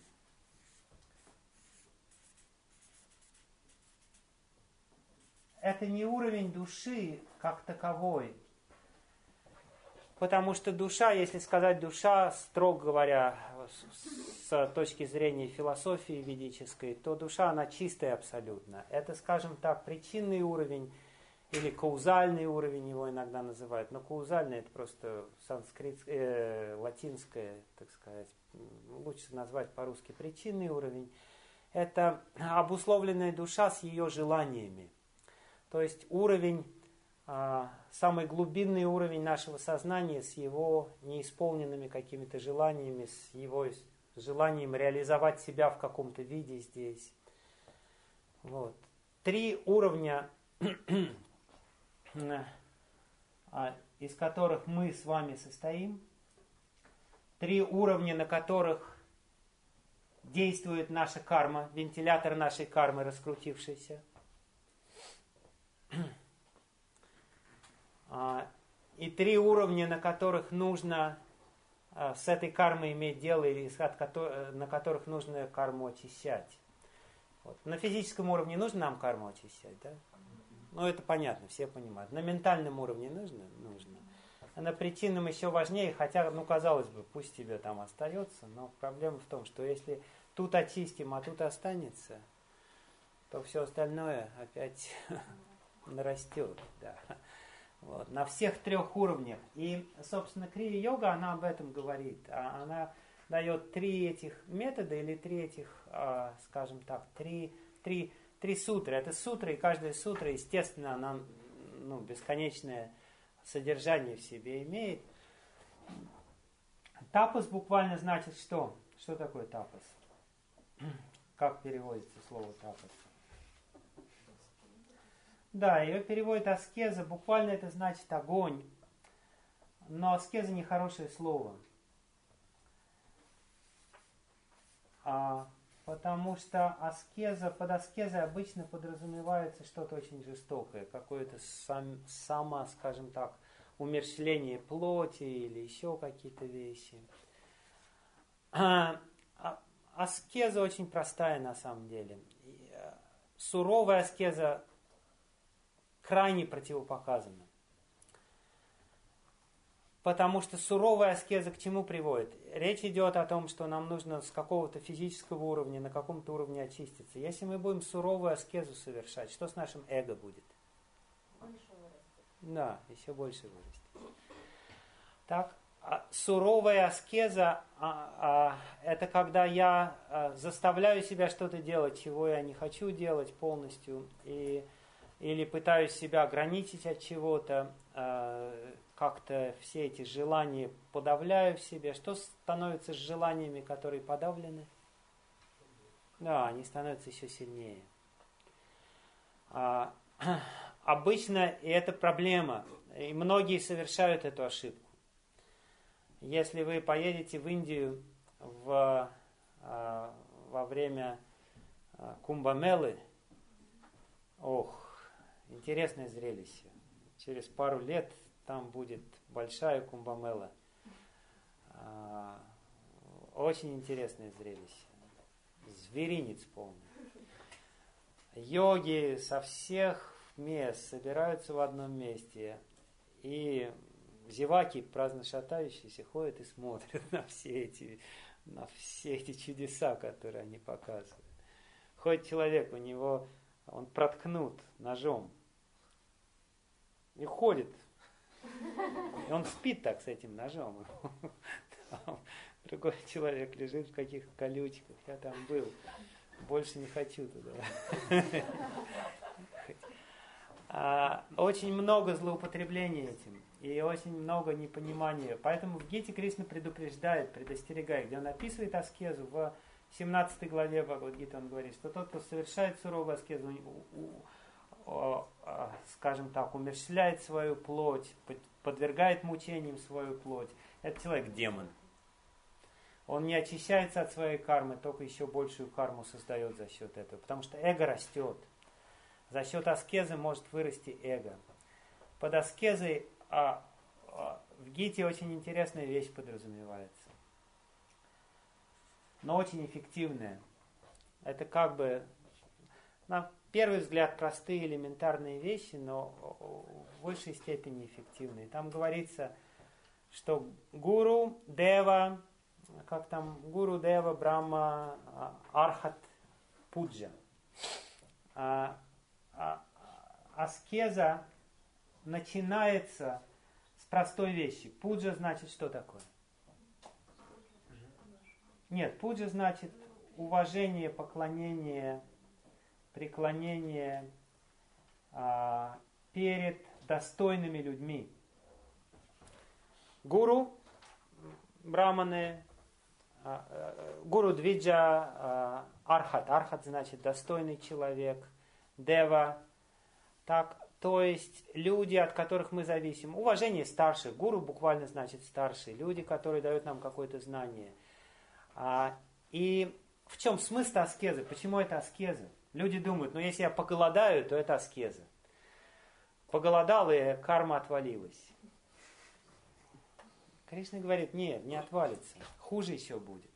Это не уровень души как таковой. Потому что душа, если сказать душа, строго говоря, с точки зрения философии ведической, то душа, она чистая абсолютно. Это, скажем так, причинный уровень или каузальный уровень его иногда называют. Но каузальный — это просто латинское, так сказать, лучше назвать по-русски причинный уровень. Это обусловленная душа с ее желаниями. То есть уровень, самый глубинный уровень нашего сознания с его неисполненными какими-то желаниями, с его желанием реализовать себя в каком-то виде здесь. Вот. 3 уровня, из которых мы с вами состоим, 3 уровня, на которых действует наша карма, вентилятор нашей кармы раскрутившийся. И 3 уровня, на которых нужно с этой кармой иметь дело, или на которых нужно карму очищать. Вот. На физическом уровне нужно нам карму очищать, да? Ну, это понятно, все понимают. На ментальном уровне нужно? Нужно. А на причинном еще важнее, хотя, казалось бы, пусть тебе там остается, но проблема в том, что если тут очистим, а тут останется, то все остальное опять нарастет, да. Вот, на всех 3 уровнях. И, собственно, крия-йога, она об этом говорит. Она дает 3 этих метода или 3 этих, скажем так, 3 сутры. Это сутры, и каждая сутра, естественно, она бесконечное содержание в себе имеет. Тапас буквально значит что? Что такое тапас? Как переводится слово тапас? Да, ее переводит аскеза, буквально это значит огонь. Но аскеза не хорошее слово. Потому что под аскезой обычно подразумевается что-то очень жестокое, какое-то скажем так, умерщвление плоти или еще какие-то вещи. Аскеза очень простая на самом деле. Суровая аскеза крайне противопоказана. Потому что суровая аскеза к чему приводит? Речь идет о том, что нам нужно с какого-то физического уровня на каком-то уровне очиститься. Если мы будем суровую аскезу совершать, что с нашим эго будет? Да, еще больше вырастет. Так, суровая аскеза это когда я заставляю себя что-то делать, чего я не хочу делать полностью, или пытаюсь себя ограничить от чего-то, как-то все эти желания подавляю в себе. Что становится с желаниями, которые подавлены? Да, они становятся еще сильнее. Обычно, и это проблема, и многие совершают эту ошибку. Если вы поедете в Индию во время Кумбамелы, интересное зрелище. Через пару лет там будет большая Кумбамела. Очень интересное зрелище. Зверинец полный. Йоги со всех мест собираются в одном месте. И зеваки, праздно шатающиеся, ходят и смотрят на все эти чудеса, которые они показывают. Ходит человек, он проткнут ножом. И ходит. И он спит так с этим ножом. Там другой человек лежит в каких-то колючках. Я там был. Больше не хочу туда. Очень много злоупотребления этим. И очень много непонимания. Поэтому в Гите Кришна предостерегает, где он описывает аскезу. В 17 главе Бхагавад-гиты он говорит, что тот, кто совершает суровую аскезу, скажем так, умерщвляет свою плоть, подвергает мучениям свою плоть. Это человек-демон. Он не очищается от своей кармы, только еще большую карму создает за счет этого. Потому что эго растет. За счет аскезы может вырасти эго. Под аскезой в Гите очень интересная вещь подразумевается. Но очень эффективная. Это как бы на первый взгляд простые элементарные вещи, но в высшей степени эффективные. Там говорится, что гуру, дева, как там, гуру, дева, брахма, архат, пуджа. Аскеза начинается с простой вещи. Пуджа значит что такое? Нет, пуджа значит уважение, поклонение, преклонение перед достойными людьми. Гуру, браманы, гуру двиджа, архат. Архат значит достойный человек. Дева. Так, то есть люди, от которых мы зависим. Уважение старших. Гуру буквально значит старшие. Люди, которые дают нам какое-то знание. И в чем смысл аскезы? Почему это аскеза? Люди думают, ну если я поголодаю, то это аскеза. Поголодал, и карма отвалилась. Кришна говорит, нет, не отвалится. Хуже еще будет.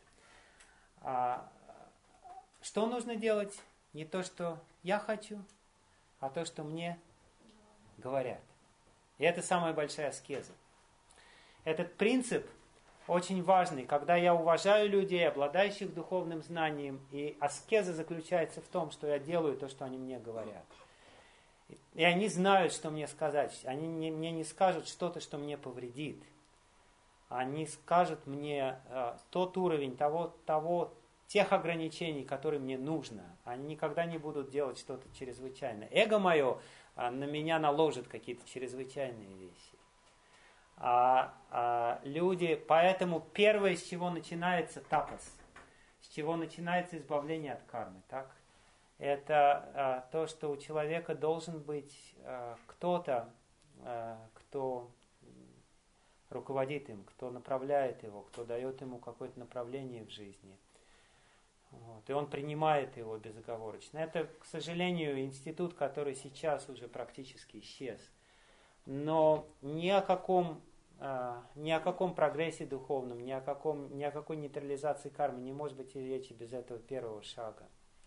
Что нужно делать? Не то, что я хочу, а то, что мне говорят. И это самая большая аскеза. Этот принцип очень важный, когда я уважаю людей, обладающих духовным знанием, и аскеза заключается в том, что я делаю то, что они мне говорят. И они знают, что мне сказать. Они мне не скажут что-то, что мне повредит. Они скажут мне тот уровень тех ограничений, которые мне нужно. Они никогда не будут делать что-то чрезвычайное. Эго мое на меня наложит какие-то чрезвычайные вещи. Люди, поэтому первое, с чего начинается тапас, с чего начинается избавление от кармы, так? Это то, что у человека должен быть кто-то, кто руководит им, кто направляет его, кто дает ему какое-то направление в жизни. Вот. И он принимает его безоговорочно. Это, к сожалению, институт, который сейчас уже практически исчез. Но ни о каком прогрессе духовном, ни о какой нейтрализации кармы не может быть и речи без этого первого шага.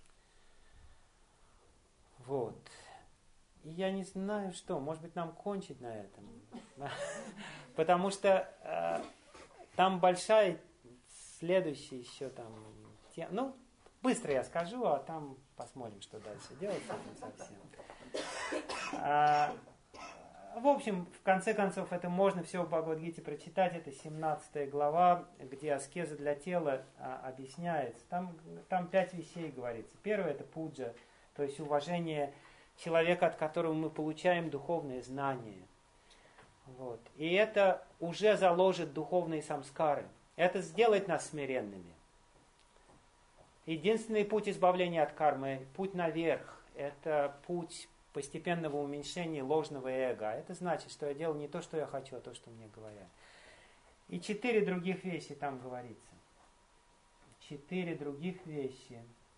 Вот. И я не знаю что, может быть нам кончить на этом. Потому что там большая следующая еще там тема. Ну, быстро я скажу, а там посмотрим, что дальше делать с этим совсем. В общем, в конце концов, это можно все в Бхагавад-гите прочитать. Это 17 глава, где аскеза для тела объясняется. Там 5 вещей говорится. Первое – это пуджа, то есть уважение человека, от которого мы получаем духовные знания. Вот. И это уже заложит духовные самскары. Это сделает нас смиренными. Единственный путь избавления от кармы, путь наверх, это путь постепенного уменьшения ложного эго. Это значит, что я делаю не то, что я хочу, а то, что мне говорят. И 4 других вещи там говорится. 4 других вещи.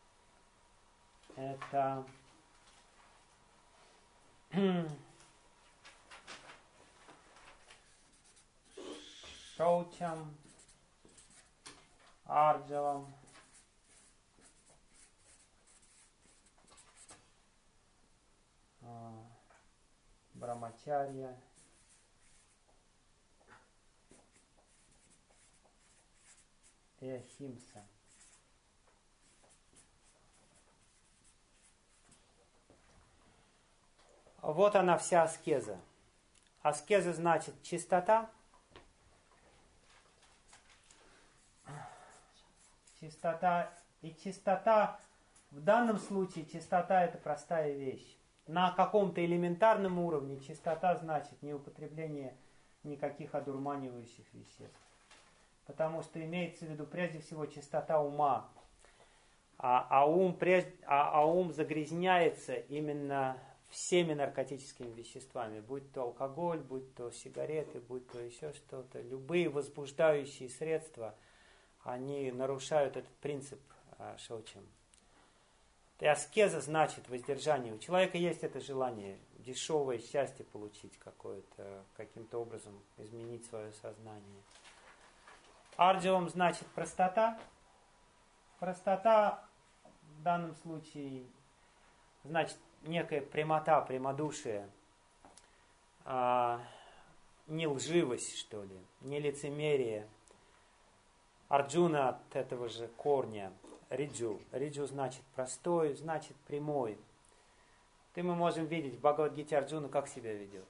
Это шаучам, арджавам, брамачарья, и ахимса. Вот она вся аскеза. Аскеза значит чистота. Чистота. И чистота, в данном случае, чистота это простая вещь. На каком-то элементарном уровне чистота значит не употребление никаких одурманивающих веществ. Потому что имеется в виду прежде всего чистота ума. А ум загрязняется именно всеми наркотическими веществами, будь то алкоголь, будь то сигареты, будь то еще что-то. Любые возбуждающие средства, они нарушают этот принцип шаучам. И аскеза значит воздержание. У человека есть это желание, дешевое счастье получить какое-то, каким-то образом изменить свое сознание. Арджавам значит простота. Простота в данном случае значит некая прямота, прямодушие. не лживость, что ли, не лицемерие. Арджуна от этого же корня. Риджу. Риджу значит простой, значит прямой. И мы можем видеть в Бхагавад-гите Арджуна, как себя ведет.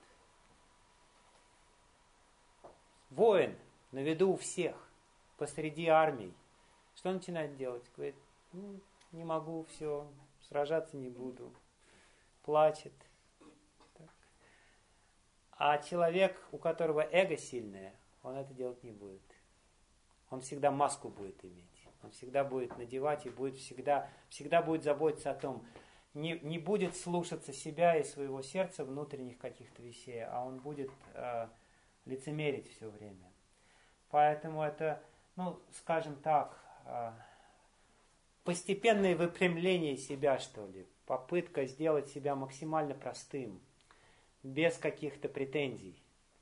Воин на виду у всех, посреди армии. Что он начинает делать? Говорит, не могу, все, сражаться не буду. Плачет. Так. А человек, у которого эго сильное, он это делать не будет. Он всегда маску будет иметь. Он всегда будет надевать и будет всегда будет заботиться о том, не будет слушаться себя и своего сердца, внутренних каких-то вещей, а он будет лицемерить все время. Поэтому это, скажем так, постепенное выпрямление себя, что ли. Попытка сделать себя максимально простым, без каких-то претензий.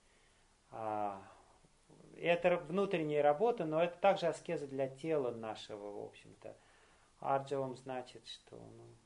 Это внутренняя работа, но это также аскеза для тела нашего, в общем-то. Арджавам значит, что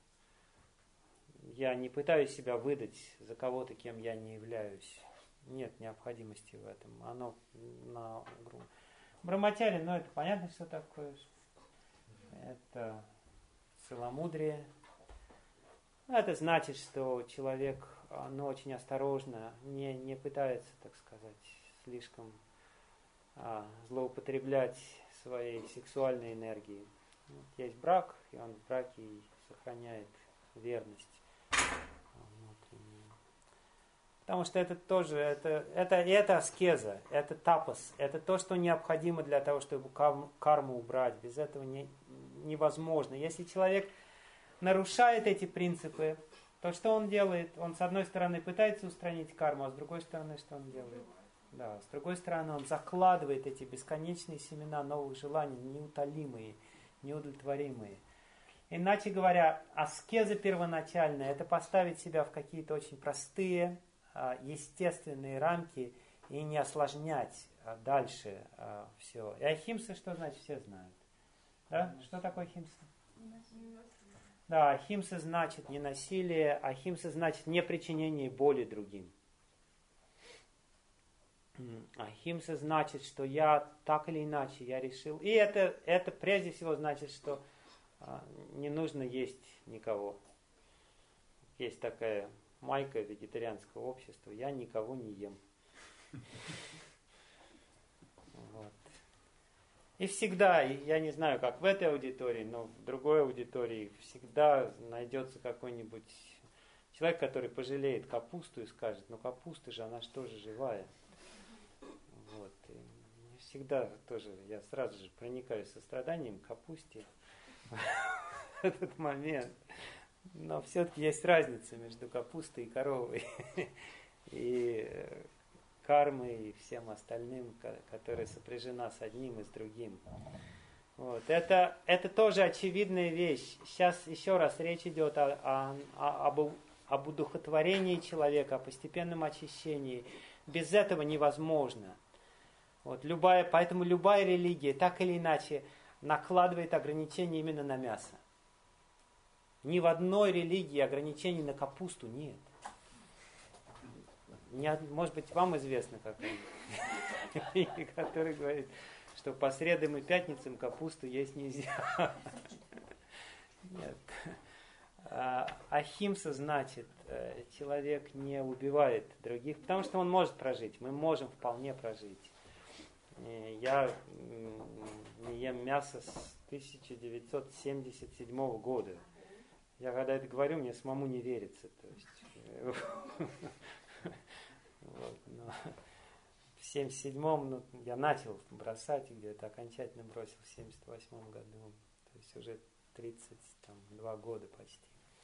я не пытаюсь себя выдать за кого-то, кем я не являюсь. Нет необходимости в этом. Оно на Брамачари, это понятно, что такое. Это целомудрие. Это значит, что человек, очень осторожно, не пытается, так сказать, слишком злоупотреблять своей сексуальной энергией. Есть брак, и он в браке сохраняет верность внутреннюю. Потому что это тоже, это аскеза, это тапас, это то, что необходимо для того, чтобы карму убрать. Без этого невозможно. Если человек нарушает эти принципы, то что он делает? Он с одной стороны пытается устранить карму, а с другой стороны что он делает? Да, с другой стороны, он закладывает эти бесконечные семена новых желаний, неутолимые, неудовлетворимые. Иначе говоря, аскеза первоначальная – это поставить себя в какие-то очень простые, естественные рамки и не осложнять дальше все. И ахимса, что значит, все знают. Да? Что такое ахимса? Да, ахимса значит не насилие, ахимса значит не причинение боли другим. Ахимса значит, что я так или иначе, я решил. И это прежде всего значит, что не нужно есть никого. Есть такая майка вегетарианского общества. Я никого не ем. Вот. И всегда, я не знаю, как в этой аудитории, но в другой аудитории всегда найдется какой-нибудь человек, который пожалеет капусту и скажет, капуста же, она же тоже живая. Вот. И всегда тоже, я сразу же проникаюсь состраданием к капусте в этот момент. Но все-таки есть разница между капустой и коровой. И кармой и всем остальным, которая сопряжена с одним и с другим. Вот. Это тоже очевидная вещь. Сейчас еще раз речь идет об удухотворении человека, о постепенном очищении. Без этого невозможно. Вот, поэтому любая религия так или иначе накладывает ограничения именно на мясо. Ни в одной религии ограничений на капусту нет. Может быть, вам известно какой-нибудь, который говорит, что по средам и пятницам капусту есть нельзя. Нет. Ахимса значит, человек не убивает других, потому что он может прожить, мы можем вполне прожить. Я не ем мясо с 1977 года. Я когда это говорю, мне самому не верится. То есть, но в 1977 я начал бросать, где-то окончательно бросил в 1978 году. То есть уже 32 года почти.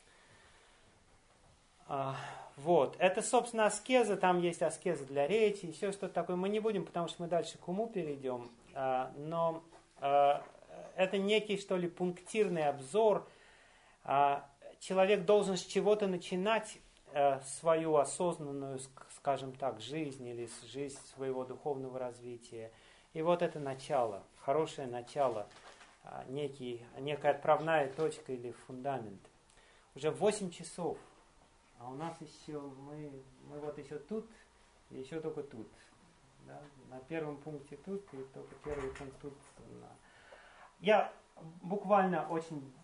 Вот. Это, собственно, аскеза. Там есть аскеза для речи, еще что-то такое. Мы не будем, потому что мы дальше к уму перейдем. Но это некий, что ли, пунктирный обзор. Человек должен с чего-то начинать свою осознанную, скажем так, жизнь или жизнь своего духовного развития. И вот это начало, хорошее начало, некая отправная точка или фундамент. Уже 8 часов. А у нас еще, мы вот еще тут, и еще только тут. Да? На первом пункте тут, и только первый пункт тут. Я буквально очень...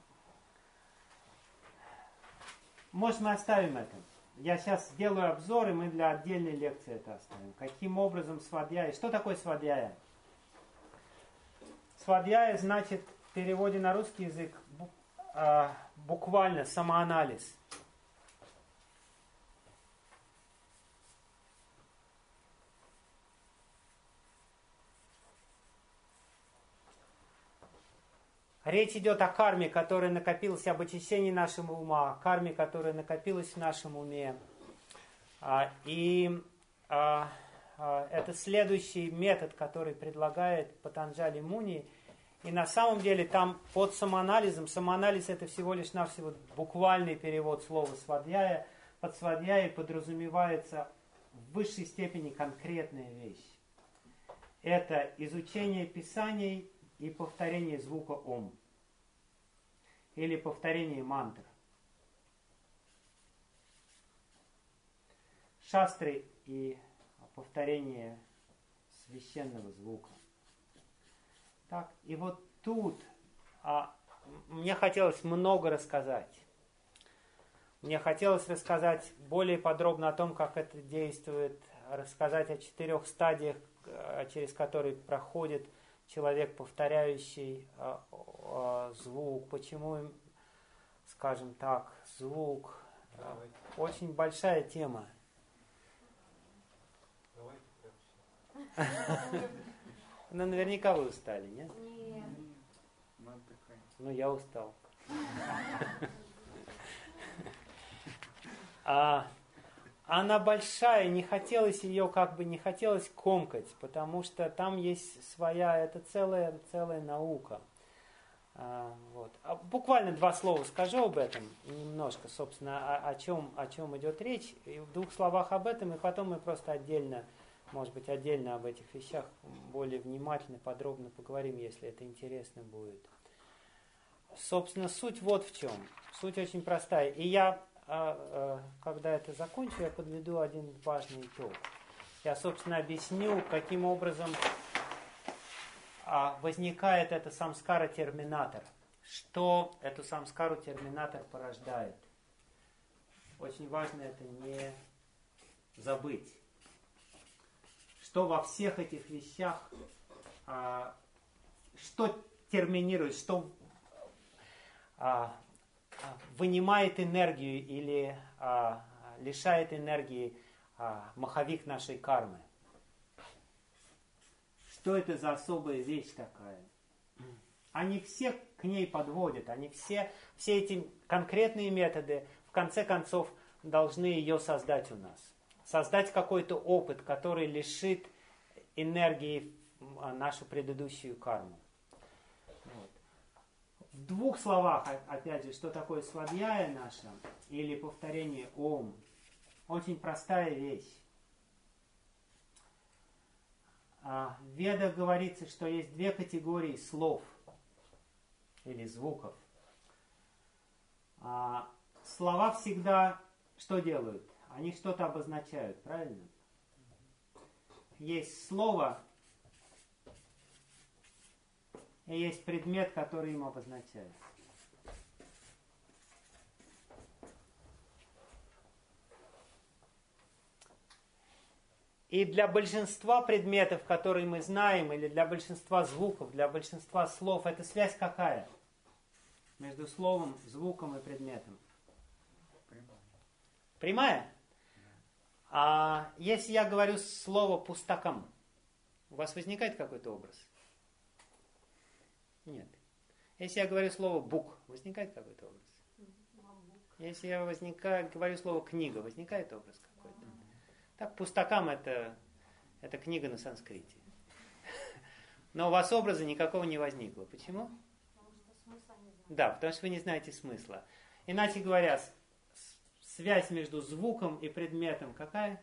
Может, мы оставим это. Я сейчас сделаю обзор, и мы для отдельной лекции это оставим. Каким образом свадьяя? Что такое свадьяя? Свадьяя значит в переводе на русский язык буквально самоанализ. Речь идет о карме, которая накопилась, об очищении нашего ума, о карме, которая накопилась в нашем уме. Это следующий метод, который предлагает Патанджали Муни. И на самом деле там под самоанализом, самоанализ это всего лишь навсего буквальный перевод слова свадьяя. Под свадьяей подразумевается в высшей степени конкретная вещь. Это изучение писаний и повторение звука Ом. Или повторение мантр. Шастры и повторение священного звука. Так, и вот тут мне хотелось много рассказать. Мне хотелось рассказать более подробно о том, как это действует, рассказать о 4 стадиях, через которые проходит человек, повторяющий звук, почему, скажем так, звук. Очень большая тема. Ну, наверняка вы устали, нет? Нет. Ну, я устал. Она большая, не хотелось ее не хотелось комкать, потому что там есть своя, это целая наука. Вот. Буквально 2 слова скажу об этом, немножко, собственно, о чем идет речь. И в 2 словах об этом, и потом мы просто отдельно, может быть, отдельно об этих вещах более внимательно, подробно поговорим, если это интересно будет. Собственно, суть вот в чем. Суть очень простая. И я, когда это закончу, я подведу один важный итог. Я, собственно, объясню, каким образом возникает эта самскара-терминатор. Что эту самскару-терминатор порождает. Очень важно это не забыть. Что во всех этих вещах, что терминирует, что вынимает энергию или лишает энергии маховик нашей кармы. Что это за особая вещь такая? Они все к ней подводят, они все эти конкретные методы в конце концов должны ее создать у нас. Создать какой-то опыт, который лишит энергии нашу предыдущую карму. Вот. В 2 словах, опять же, что такое свадьяя наша, или повторение Ом. Очень простая вещь. В Ведах говорится, что есть 2 категории слов или звуков. Слова всегда что делают? Они что-то обозначают, правильно? Есть слово и есть предмет, который им обозначает. И для большинства предметов, которые мы знаем, или для большинства звуков, для большинства слов, эта связь какая? Между словом, звуком и предметом. Прямая? А если я говорю слово «пустакам», у вас возникает какой-то образ? Нет. Если я говорю слово «бук», возникает какой-то образ? Если я говорю слово «книга», возникает образ какой-то? Так, «пустакам» это книга на санскрите. Но у вас образа никакого не возникло. Почему? Потому что смысла не знаю. Да, потому что вы не знаете смысла. Иначе говоря, связь между звуком и предметом какая?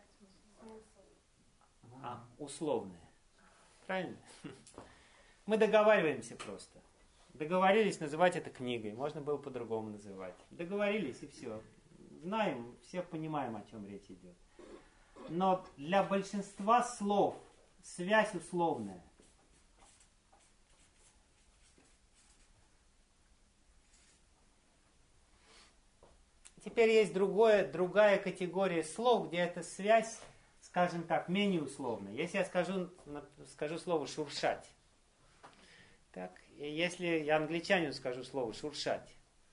Условная. Правильно? Мы договариваемся просто. Договорились называть это книгой. Можно было по-другому называть. Договорились и все. Знаем, все понимаем, о чем речь идет. Но для большинства слов связь условная. Теперь есть другая категория слов, где эта связь, скажем так, менее условная. Если я скажу слово «шуршать», так, и если я англичанину скажу слово «шуршать»,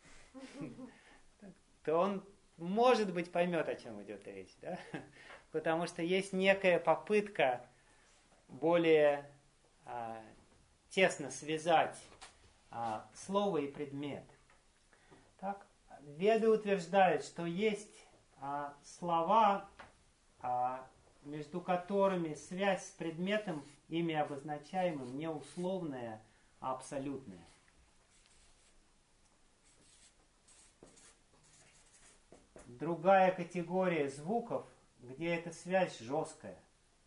то он, может быть, поймет, о чем идет речь. Да? Потому что есть некая попытка более тесно связать слово и предмет. Так? Веды утверждают, что есть слова, между которыми связь с предметом, ими обозначаемым, не условная, а абсолютная. Другая категория звуков, где эта связь жесткая.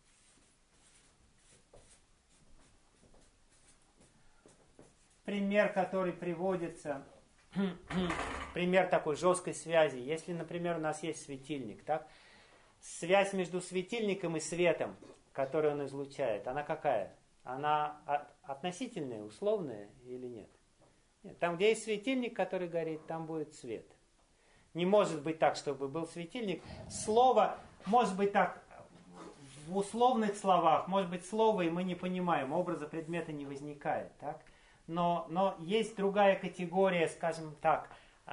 Пример, который приводится, пример такой жесткой связи. Если, например, у нас есть светильник, так? Связь между светильником и светом, который он излучает, она какая? Она относительная, условная или нет? Нет? Там, где есть светильник, который горит, там будет свет. Не может быть так, чтобы был светильник. Слово, может быть так, в условных словах, может быть слово, и мы не понимаем, образа предмета не возникает, так? Но есть другая категория, скажем так,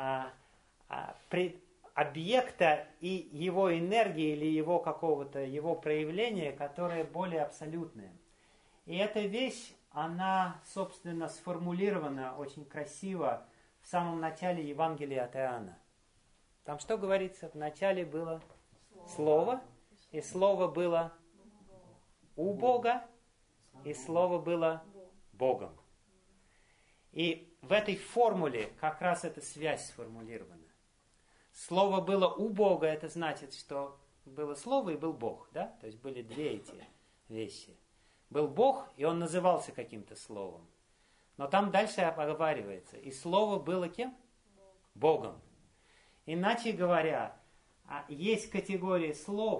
объекта и его энергии или его какого-то, его проявления, которое более абсолютное. И эта вещь, она, собственно, сформулирована очень красиво в самом начале Евангелия от Иоанна. Там что говорится? В начале было Слово, и Слово было у Бога, и Слово было Богом. И в этой формуле как раз эта связь сформулирована. Слово было у Бога, это значит, что было Слово и был Бог. Да? То есть были две эти вещи. Был Бог, и Он назывался каким-то словом. Но там дальше оговаривается. И Слово было кем? Богом. Иначе говоря, есть категории слов,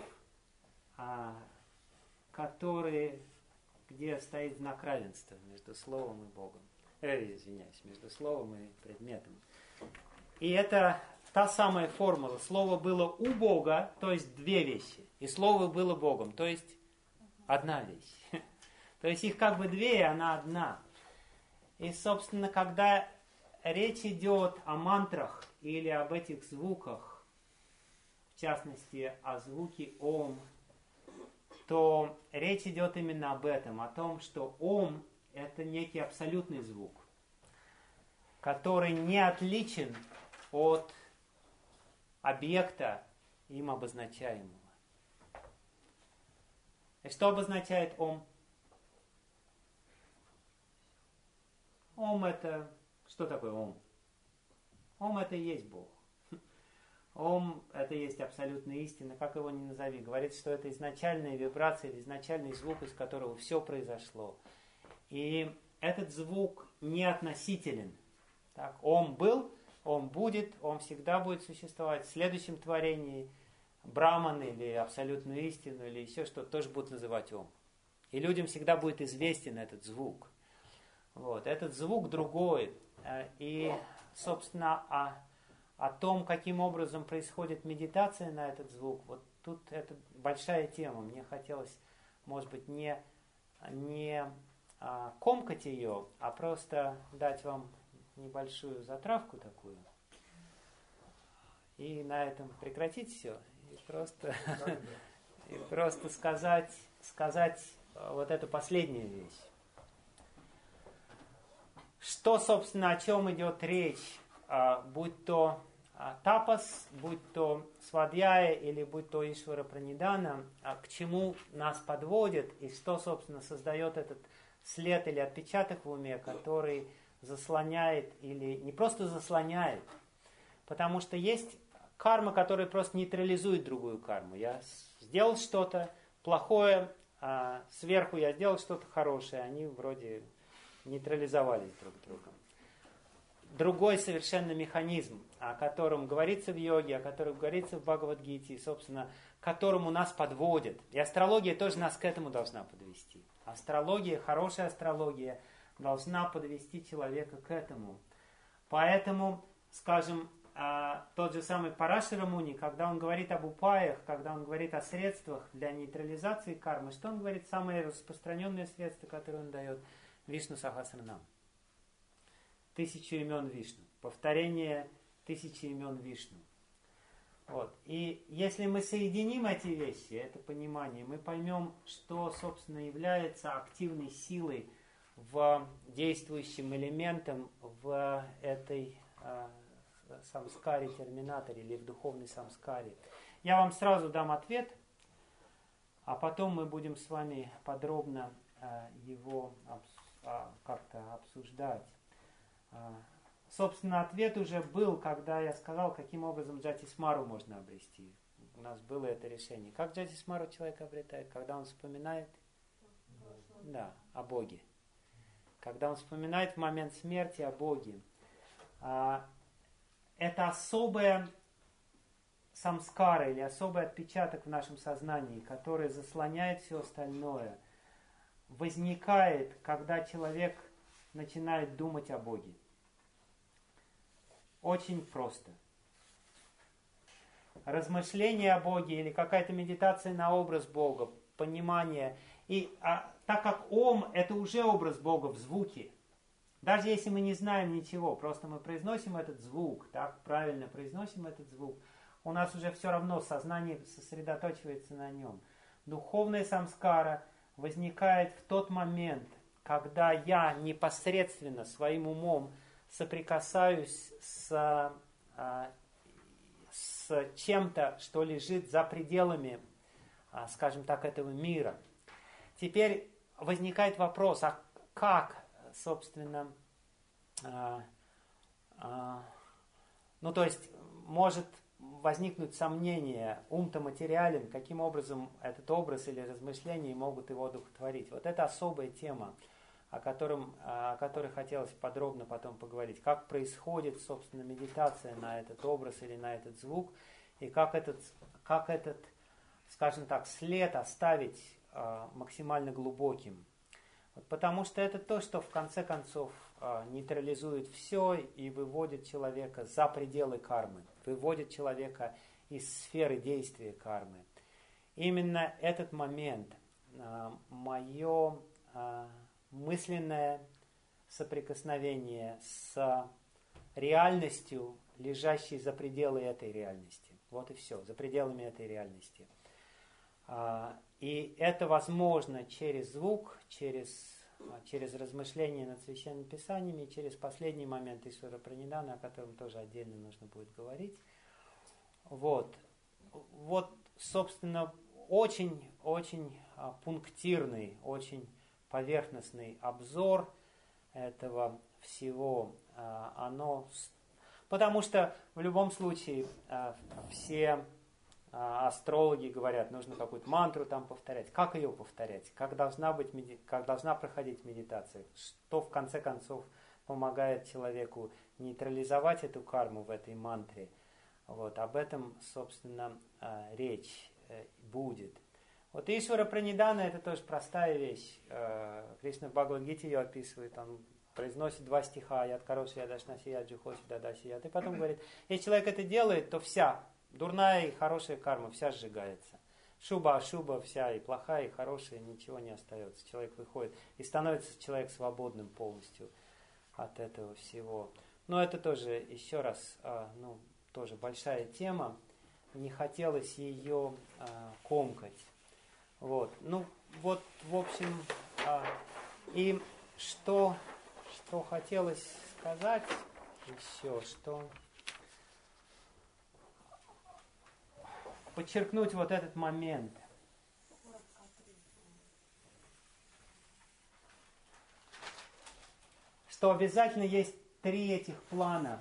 которые, где стоит знак равенства между Словом и Богом. Извиняюсь, между Словом и предметом. И это та самая формула. Слово было у Бога, то есть две вещи. И Слово было Богом, то есть одна вещь. То есть их как бы две, и она одна. И, собственно, когда речь идет о мантрах или об этих звуках, в частности, о звуке «Ом», то речь идет именно об этом, о том, что «Ом» — это некий абсолютный звук, который не отличен от объекта, им обозначаемого. И что обозначает «Ом»? Ом — это... Что такое Ом? Ом — это и есть Бог. Ом — это есть абсолютная истина, как его ни назови. Говорится, что это изначальная вибрация или изначальный звук, из которого все произошло. И этот звук не относителен. Так, Ом был, Ом будет, Ом всегда будет существовать. В следующем творении Браман или абсолютную истину или еще что-то тоже будут называть Ом. И людям всегда будет известен этот звук. Вот. Этот звук другой. И, собственно, о том, каким образом происходит медитация на этот звук, вот тут это большая тема. Мне хотелось, может быть, не комкать ее, а просто дать вам небольшую затравку такую. И на этом прекратить все. И просто сказать вот эту последнюю вещь. Что, собственно, о чем идет речь, будь то тапас, будь то свадьяя или будь то Ишвара Пранидана, к чему нас подводит и что, собственно, создает этот след или отпечаток в уме, который заслоняет или не просто заслоняет, потому что есть карма, которая просто нейтрализует другую карму. Я сделал что-то плохое, сверху я сделал что-то хорошее, они вроде нейтрализовались друг другом. другой совершенно механизм, о котором говорится в йоге, о котором говорится в Бхагавад-гите, и, собственно, к которому нас подводят. И астрология тоже нас к этому должна подвести. Астрология, хорошая астрология, должна подвести человека к этому. Поэтому, скажем, тот же самый Парашара Муни, когда он говорит об упаях, когда он говорит о средствах для нейтрализации кармы, что он говорит? Самое распространенное средство, которое он дает, Вишну Сахасранам. 1000 имен Вишну. Повторение 1000 имен Вишну. Вот. И если мы соединим эти вещи, это понимание, мы поймем, что, собственно, является активной силой в действующим элементом в этой самскаре, терминаторе или в духовной самскаре. Я вам сразу дам ответ, а потом мы будем с вами подробно его как-то обсуждать. Собственно, ответ уже был, когда я сказал, каким образом джатисмару можно обрести. У нас было это решение. Как джатисмару человек обретает? Когда он вспоминает о Боге. Когда он вспоминает в момент смерти о Боге. Это особая самскара или особый отпечаток в нашем сознании, который заслоняет все остальное. Возникает, когда человек начинает думать о Боге. Очень просто. Размышление о Боге или какая-то медитация на образ Бога, понимание. Так как Ом – это уже образ Бога в звуке, даже если мы не знаем ничего, просто мы произносим этот звук, так правильно произносим этот звук, у нас уже все равно сознание сосредоточивается на нем. Духовная самскара возникает в тот момент, когда я непосредственно своим умом соприкасаюсь с чем-то, что лежит за пределами, скажем так, этого мира. Теперь возникает вопрос, а как, собственно, то есть может возникнуть сомнение, ум-то материален, каким образом этот образ или размышления могут его одухотворить. Вот это особая тема, о которой хотелось подробно потом поговорить. Как происходит, собственно, медитация на этот образ или на этот звук, и как этот, скажем так, след оставить максимально глубоким. Вот потому что это то, что в конце концов нейтрализует все и выводит человека за пределы кармы, выводит человека из сферы действия кармы. Именно этот момент, мое мысленное соприкосновение с реальностью, лежащей за пределы этой реальности. Вот и все, за пределами этой реальности. И это возможно через звук, через размышления над священными писаниями, через последний момент Ишвара Пранидана, о котором тоже отдельно нужно будет говорить. Вот, собственно, очень пунктирный, очень поверхностный обзор этого всего. Потому что в любом случае все астрологи говорят, нужно какую-то мантру там повторять. Как ее повторять? Как должна проходить медитация? Что в конце концов помогает человеку нейтрализовать эту карму в этой мантре? Вот, об этом, собственно, речь будет. Вот Ишвара Пранидана — это тоже простая вещь. Кришна в Бхагавад-гите ее описывает. Он произносит 2 стиха: «Яд кароши, ядашнаси, яджухоси, дадаси, яд». И потом говорит, если человек это делает, то вся дурная и хорошая карма вся сжигается. Шуба вся, и плохая, и хорошая, ничего не остается. Человек выходит и становится человек свободным полностью от этого всего. Но это тоже, еще раз, тоже большая тема. Не хотелось ее комкать. Вот. В общем, и что хотелось сказать еще, что подчеркнуть вот этот момент. Что обязательно есть 3 этих плана.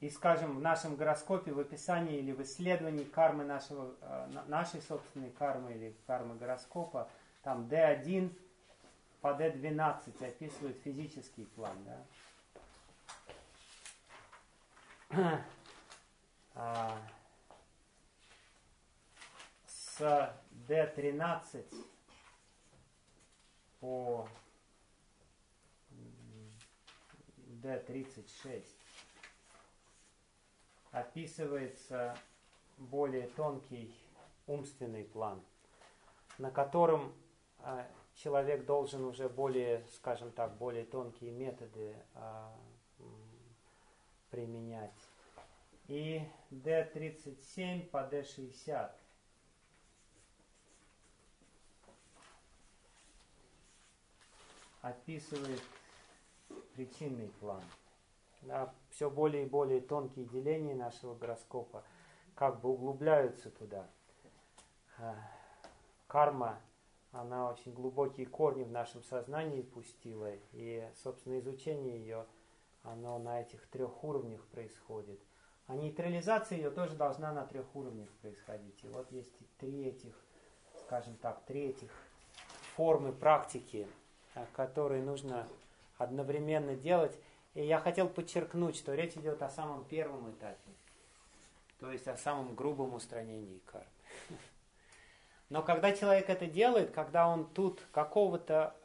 И, скажем, в нашем гороскопе, в описании или в исследовании кармы нашей собственной кармы или кармы гороскопа, там D1 по D12 описывает физический план. Да? С D13 по D36 описывается более тонкий умственный план, на котором человек должен уже более, скажем так, более тонкие методы применять. И D37 по D60 описывает причинный план. Да, все более и более тонкие деления нашего гороскопа как бы углубляются туда. Карма, она очень глубокие корни в нашем сознании пустила, и, собственно, изучение ее, оно на этих 3 уровнях происходит. А нейтрализация ее тоже должна на 3 уровнях происходить. И вот есть 3 этих, скажем так, 3 этих формы практики, которые нужно одновременно делать. И я хотел подчеркнуть, что речь идет о самом первом этапе, то есть о самом грубом устранении кармы. Но когда человек это делает, когда он тут какого-то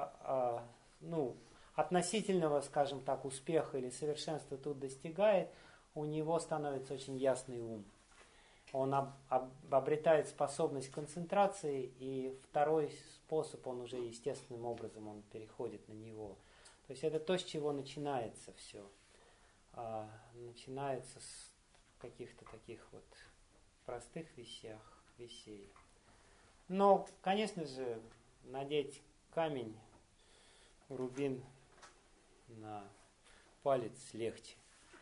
относительного, скажем так, успеха или совершенства тут достигает, у него становится очень ясный ум. Он обретает способность концентрации, и второй способ, он уже естественным образом он переходит на него. То есть это то, с чего начинается все. Начинается с каких-то таких вот простых вещей. Но, конечно же, надеть камень, рубин на палец легче.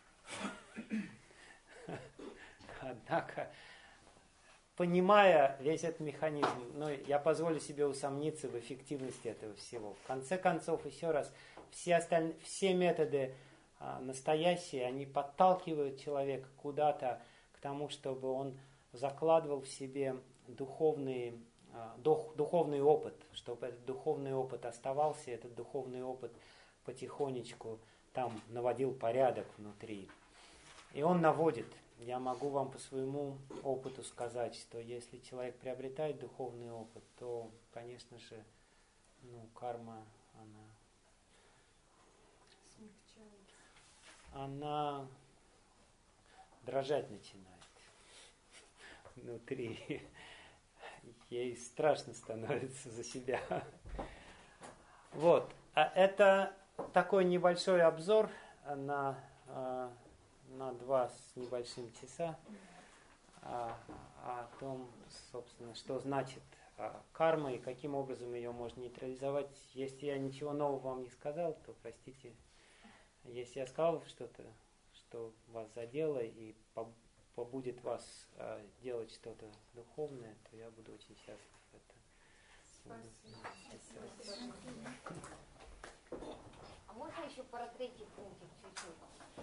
Однако, понимая весь этот механизм, я позволю себе усомниться в эффективности этого всего. В конце концов, еще раз, все методы настоящие, они подталкивают человека куда-то к тому, чтобы он закладывал в себе духовный опыт, чтобы этот духовный опыт оставался, этот духовный опыт потихонечку там наводил порядок внутри. И он наводит. Я могу вам по своему опыту сказать, что если человек приобретает духовный опыт, то, конечно же, карма, она дрожать начинает внутри. Ей страшно становится за себя. Вот. Это такой небольшой обзор на 2 с небольшим часа о том, собственно, что значит карма и каким образом ее можно нейтрализовать. Если я ничего нового вам не сказал, то простите. Если я сказал что-то, что вас задело и побудет вас делать что-то духовное, то я буду очень счастлив в этом. Спасибо. А можно еще про третий пунктик чуть-чуть?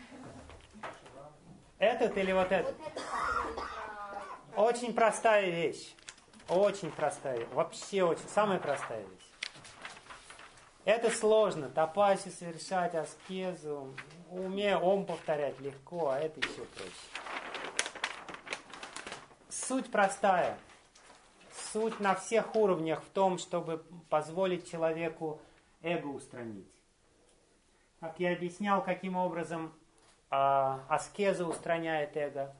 Этот или вот этот? Вот это Очень простая вещь. Очень простая. Вообще очень. Самая простая вещь. Это сложно. Тапаси совершать, аскезу. В уме ом повторять легко, а это еще проще. Суть простая. Суть на всех уровнях в том, чтобы позволить человеку эго устранить. Как я объяснял, каким образом аскеза устраняет эго.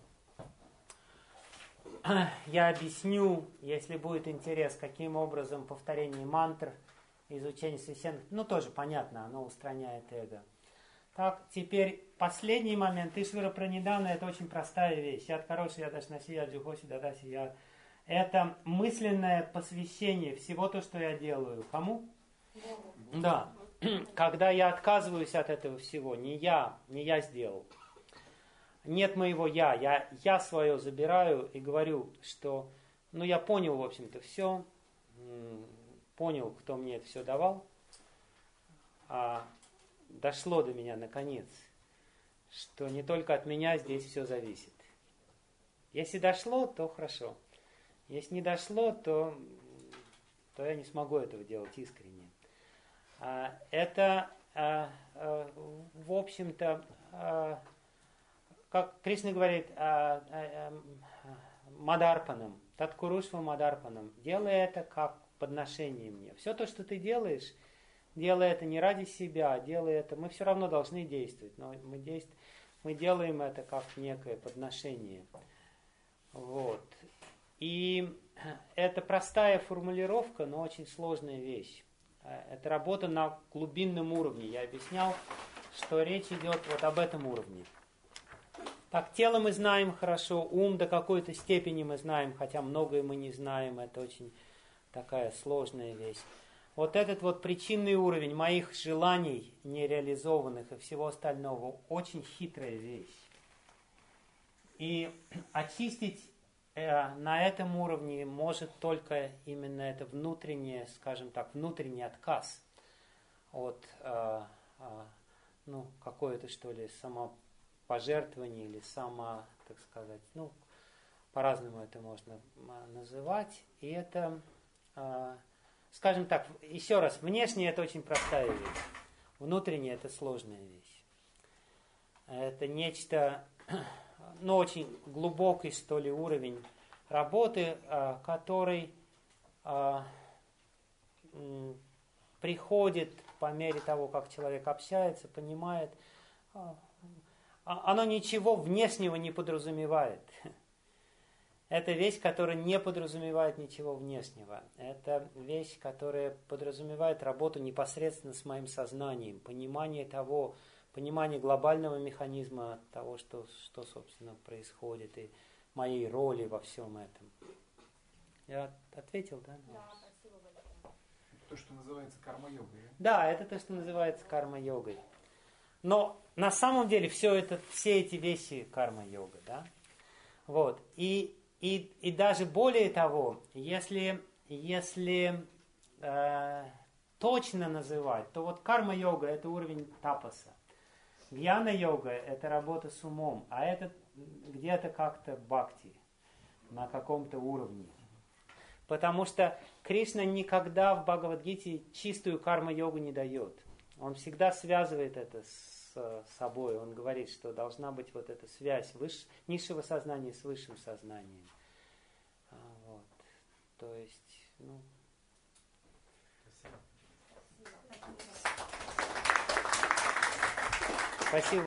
Я объясню, если будет интерес, каким образом повторение мантр, изучение священных, тоже понятно, оно устраняет эго. Так, теперь последний момент. Ишвара Пранидана — это очень простая вещь. Яд хороший, яд ашнаси, яд джухоси, дадаси, яд. Это мысленное посвящение всего то, что я делаю. Кому? Да. Когда я отказываюсь от этого всего, не я сделал. Нет моего я свое забираю и говорю, что, я понял, в общем-то, все, понял, кто мне это все давал, дошло до меня наконец, что не только от меня здесь все зависит. Если дошло, то хорошо. Если не дошло, то я не смогу этого делать искренне. Это, в общем-то, как Кришна говорит, мадарпанам, таткурушва мадарпанам, делай это как подношение мне. Все то, что ты делаешь, делай это не ради себя, делай это, мы все равно должны действовать, но мы делаем это как некое подношение. Вот. И это простая формулировка, но очень сложная вещь. Это работа на глубинном уровне. Я объяснял, что речь идет вот об этом уровне. Так, тело мы знаем хорошо, ум до какой-то степени мы знаем, хотя многое мы не знаем, это очень такая сложная вещь. Вот этот вот причинный уровень моих желаний нереализованных и всего остального очень хитрая вещь. И очистить на этом уровне может только именно это внутреннее, скажем так, внутренний отказ от какое-то, что ли, самопожертвование или так сказать, по-разному это можно называть. И это, скажем так, еще раз, внешне это очень простая вещь, внутренне это сложная вещь. Это нечто, очень глубокий, что ли, уровень работы, который приходит по мере того, как человек общается, понимает. Оно ничего внешнего не подразумевает. Это вещь, которая не подразумевает ничего внешнего. Это вещь, которая подразумевает работу непосредственно с моим сознанием, понимание глобального механизма того, что собственно, происходит, и моей роли во всем этом. Я ответил, да? Да, спасибо большое. То, что называется карма-йогой. Да, это то, что называется карма-йогой. Но на самом деле все эти вещи карма-йога, да? Вот. И даже более того, если точно называть, то вот карма-йога – это уровень тапаса. Гьяна-йога – это работа с умом, а это где-то как-то бхакти, на каком-то уровне. Потому что Кришна никогда в Бхагавад-гите чистую карма-йогу не дает. Он всегда связывает это с собой. Он говорит, что должна быть вот эта связь низшего сознания с высшим сознанием. Вот. То есть, Спасибо.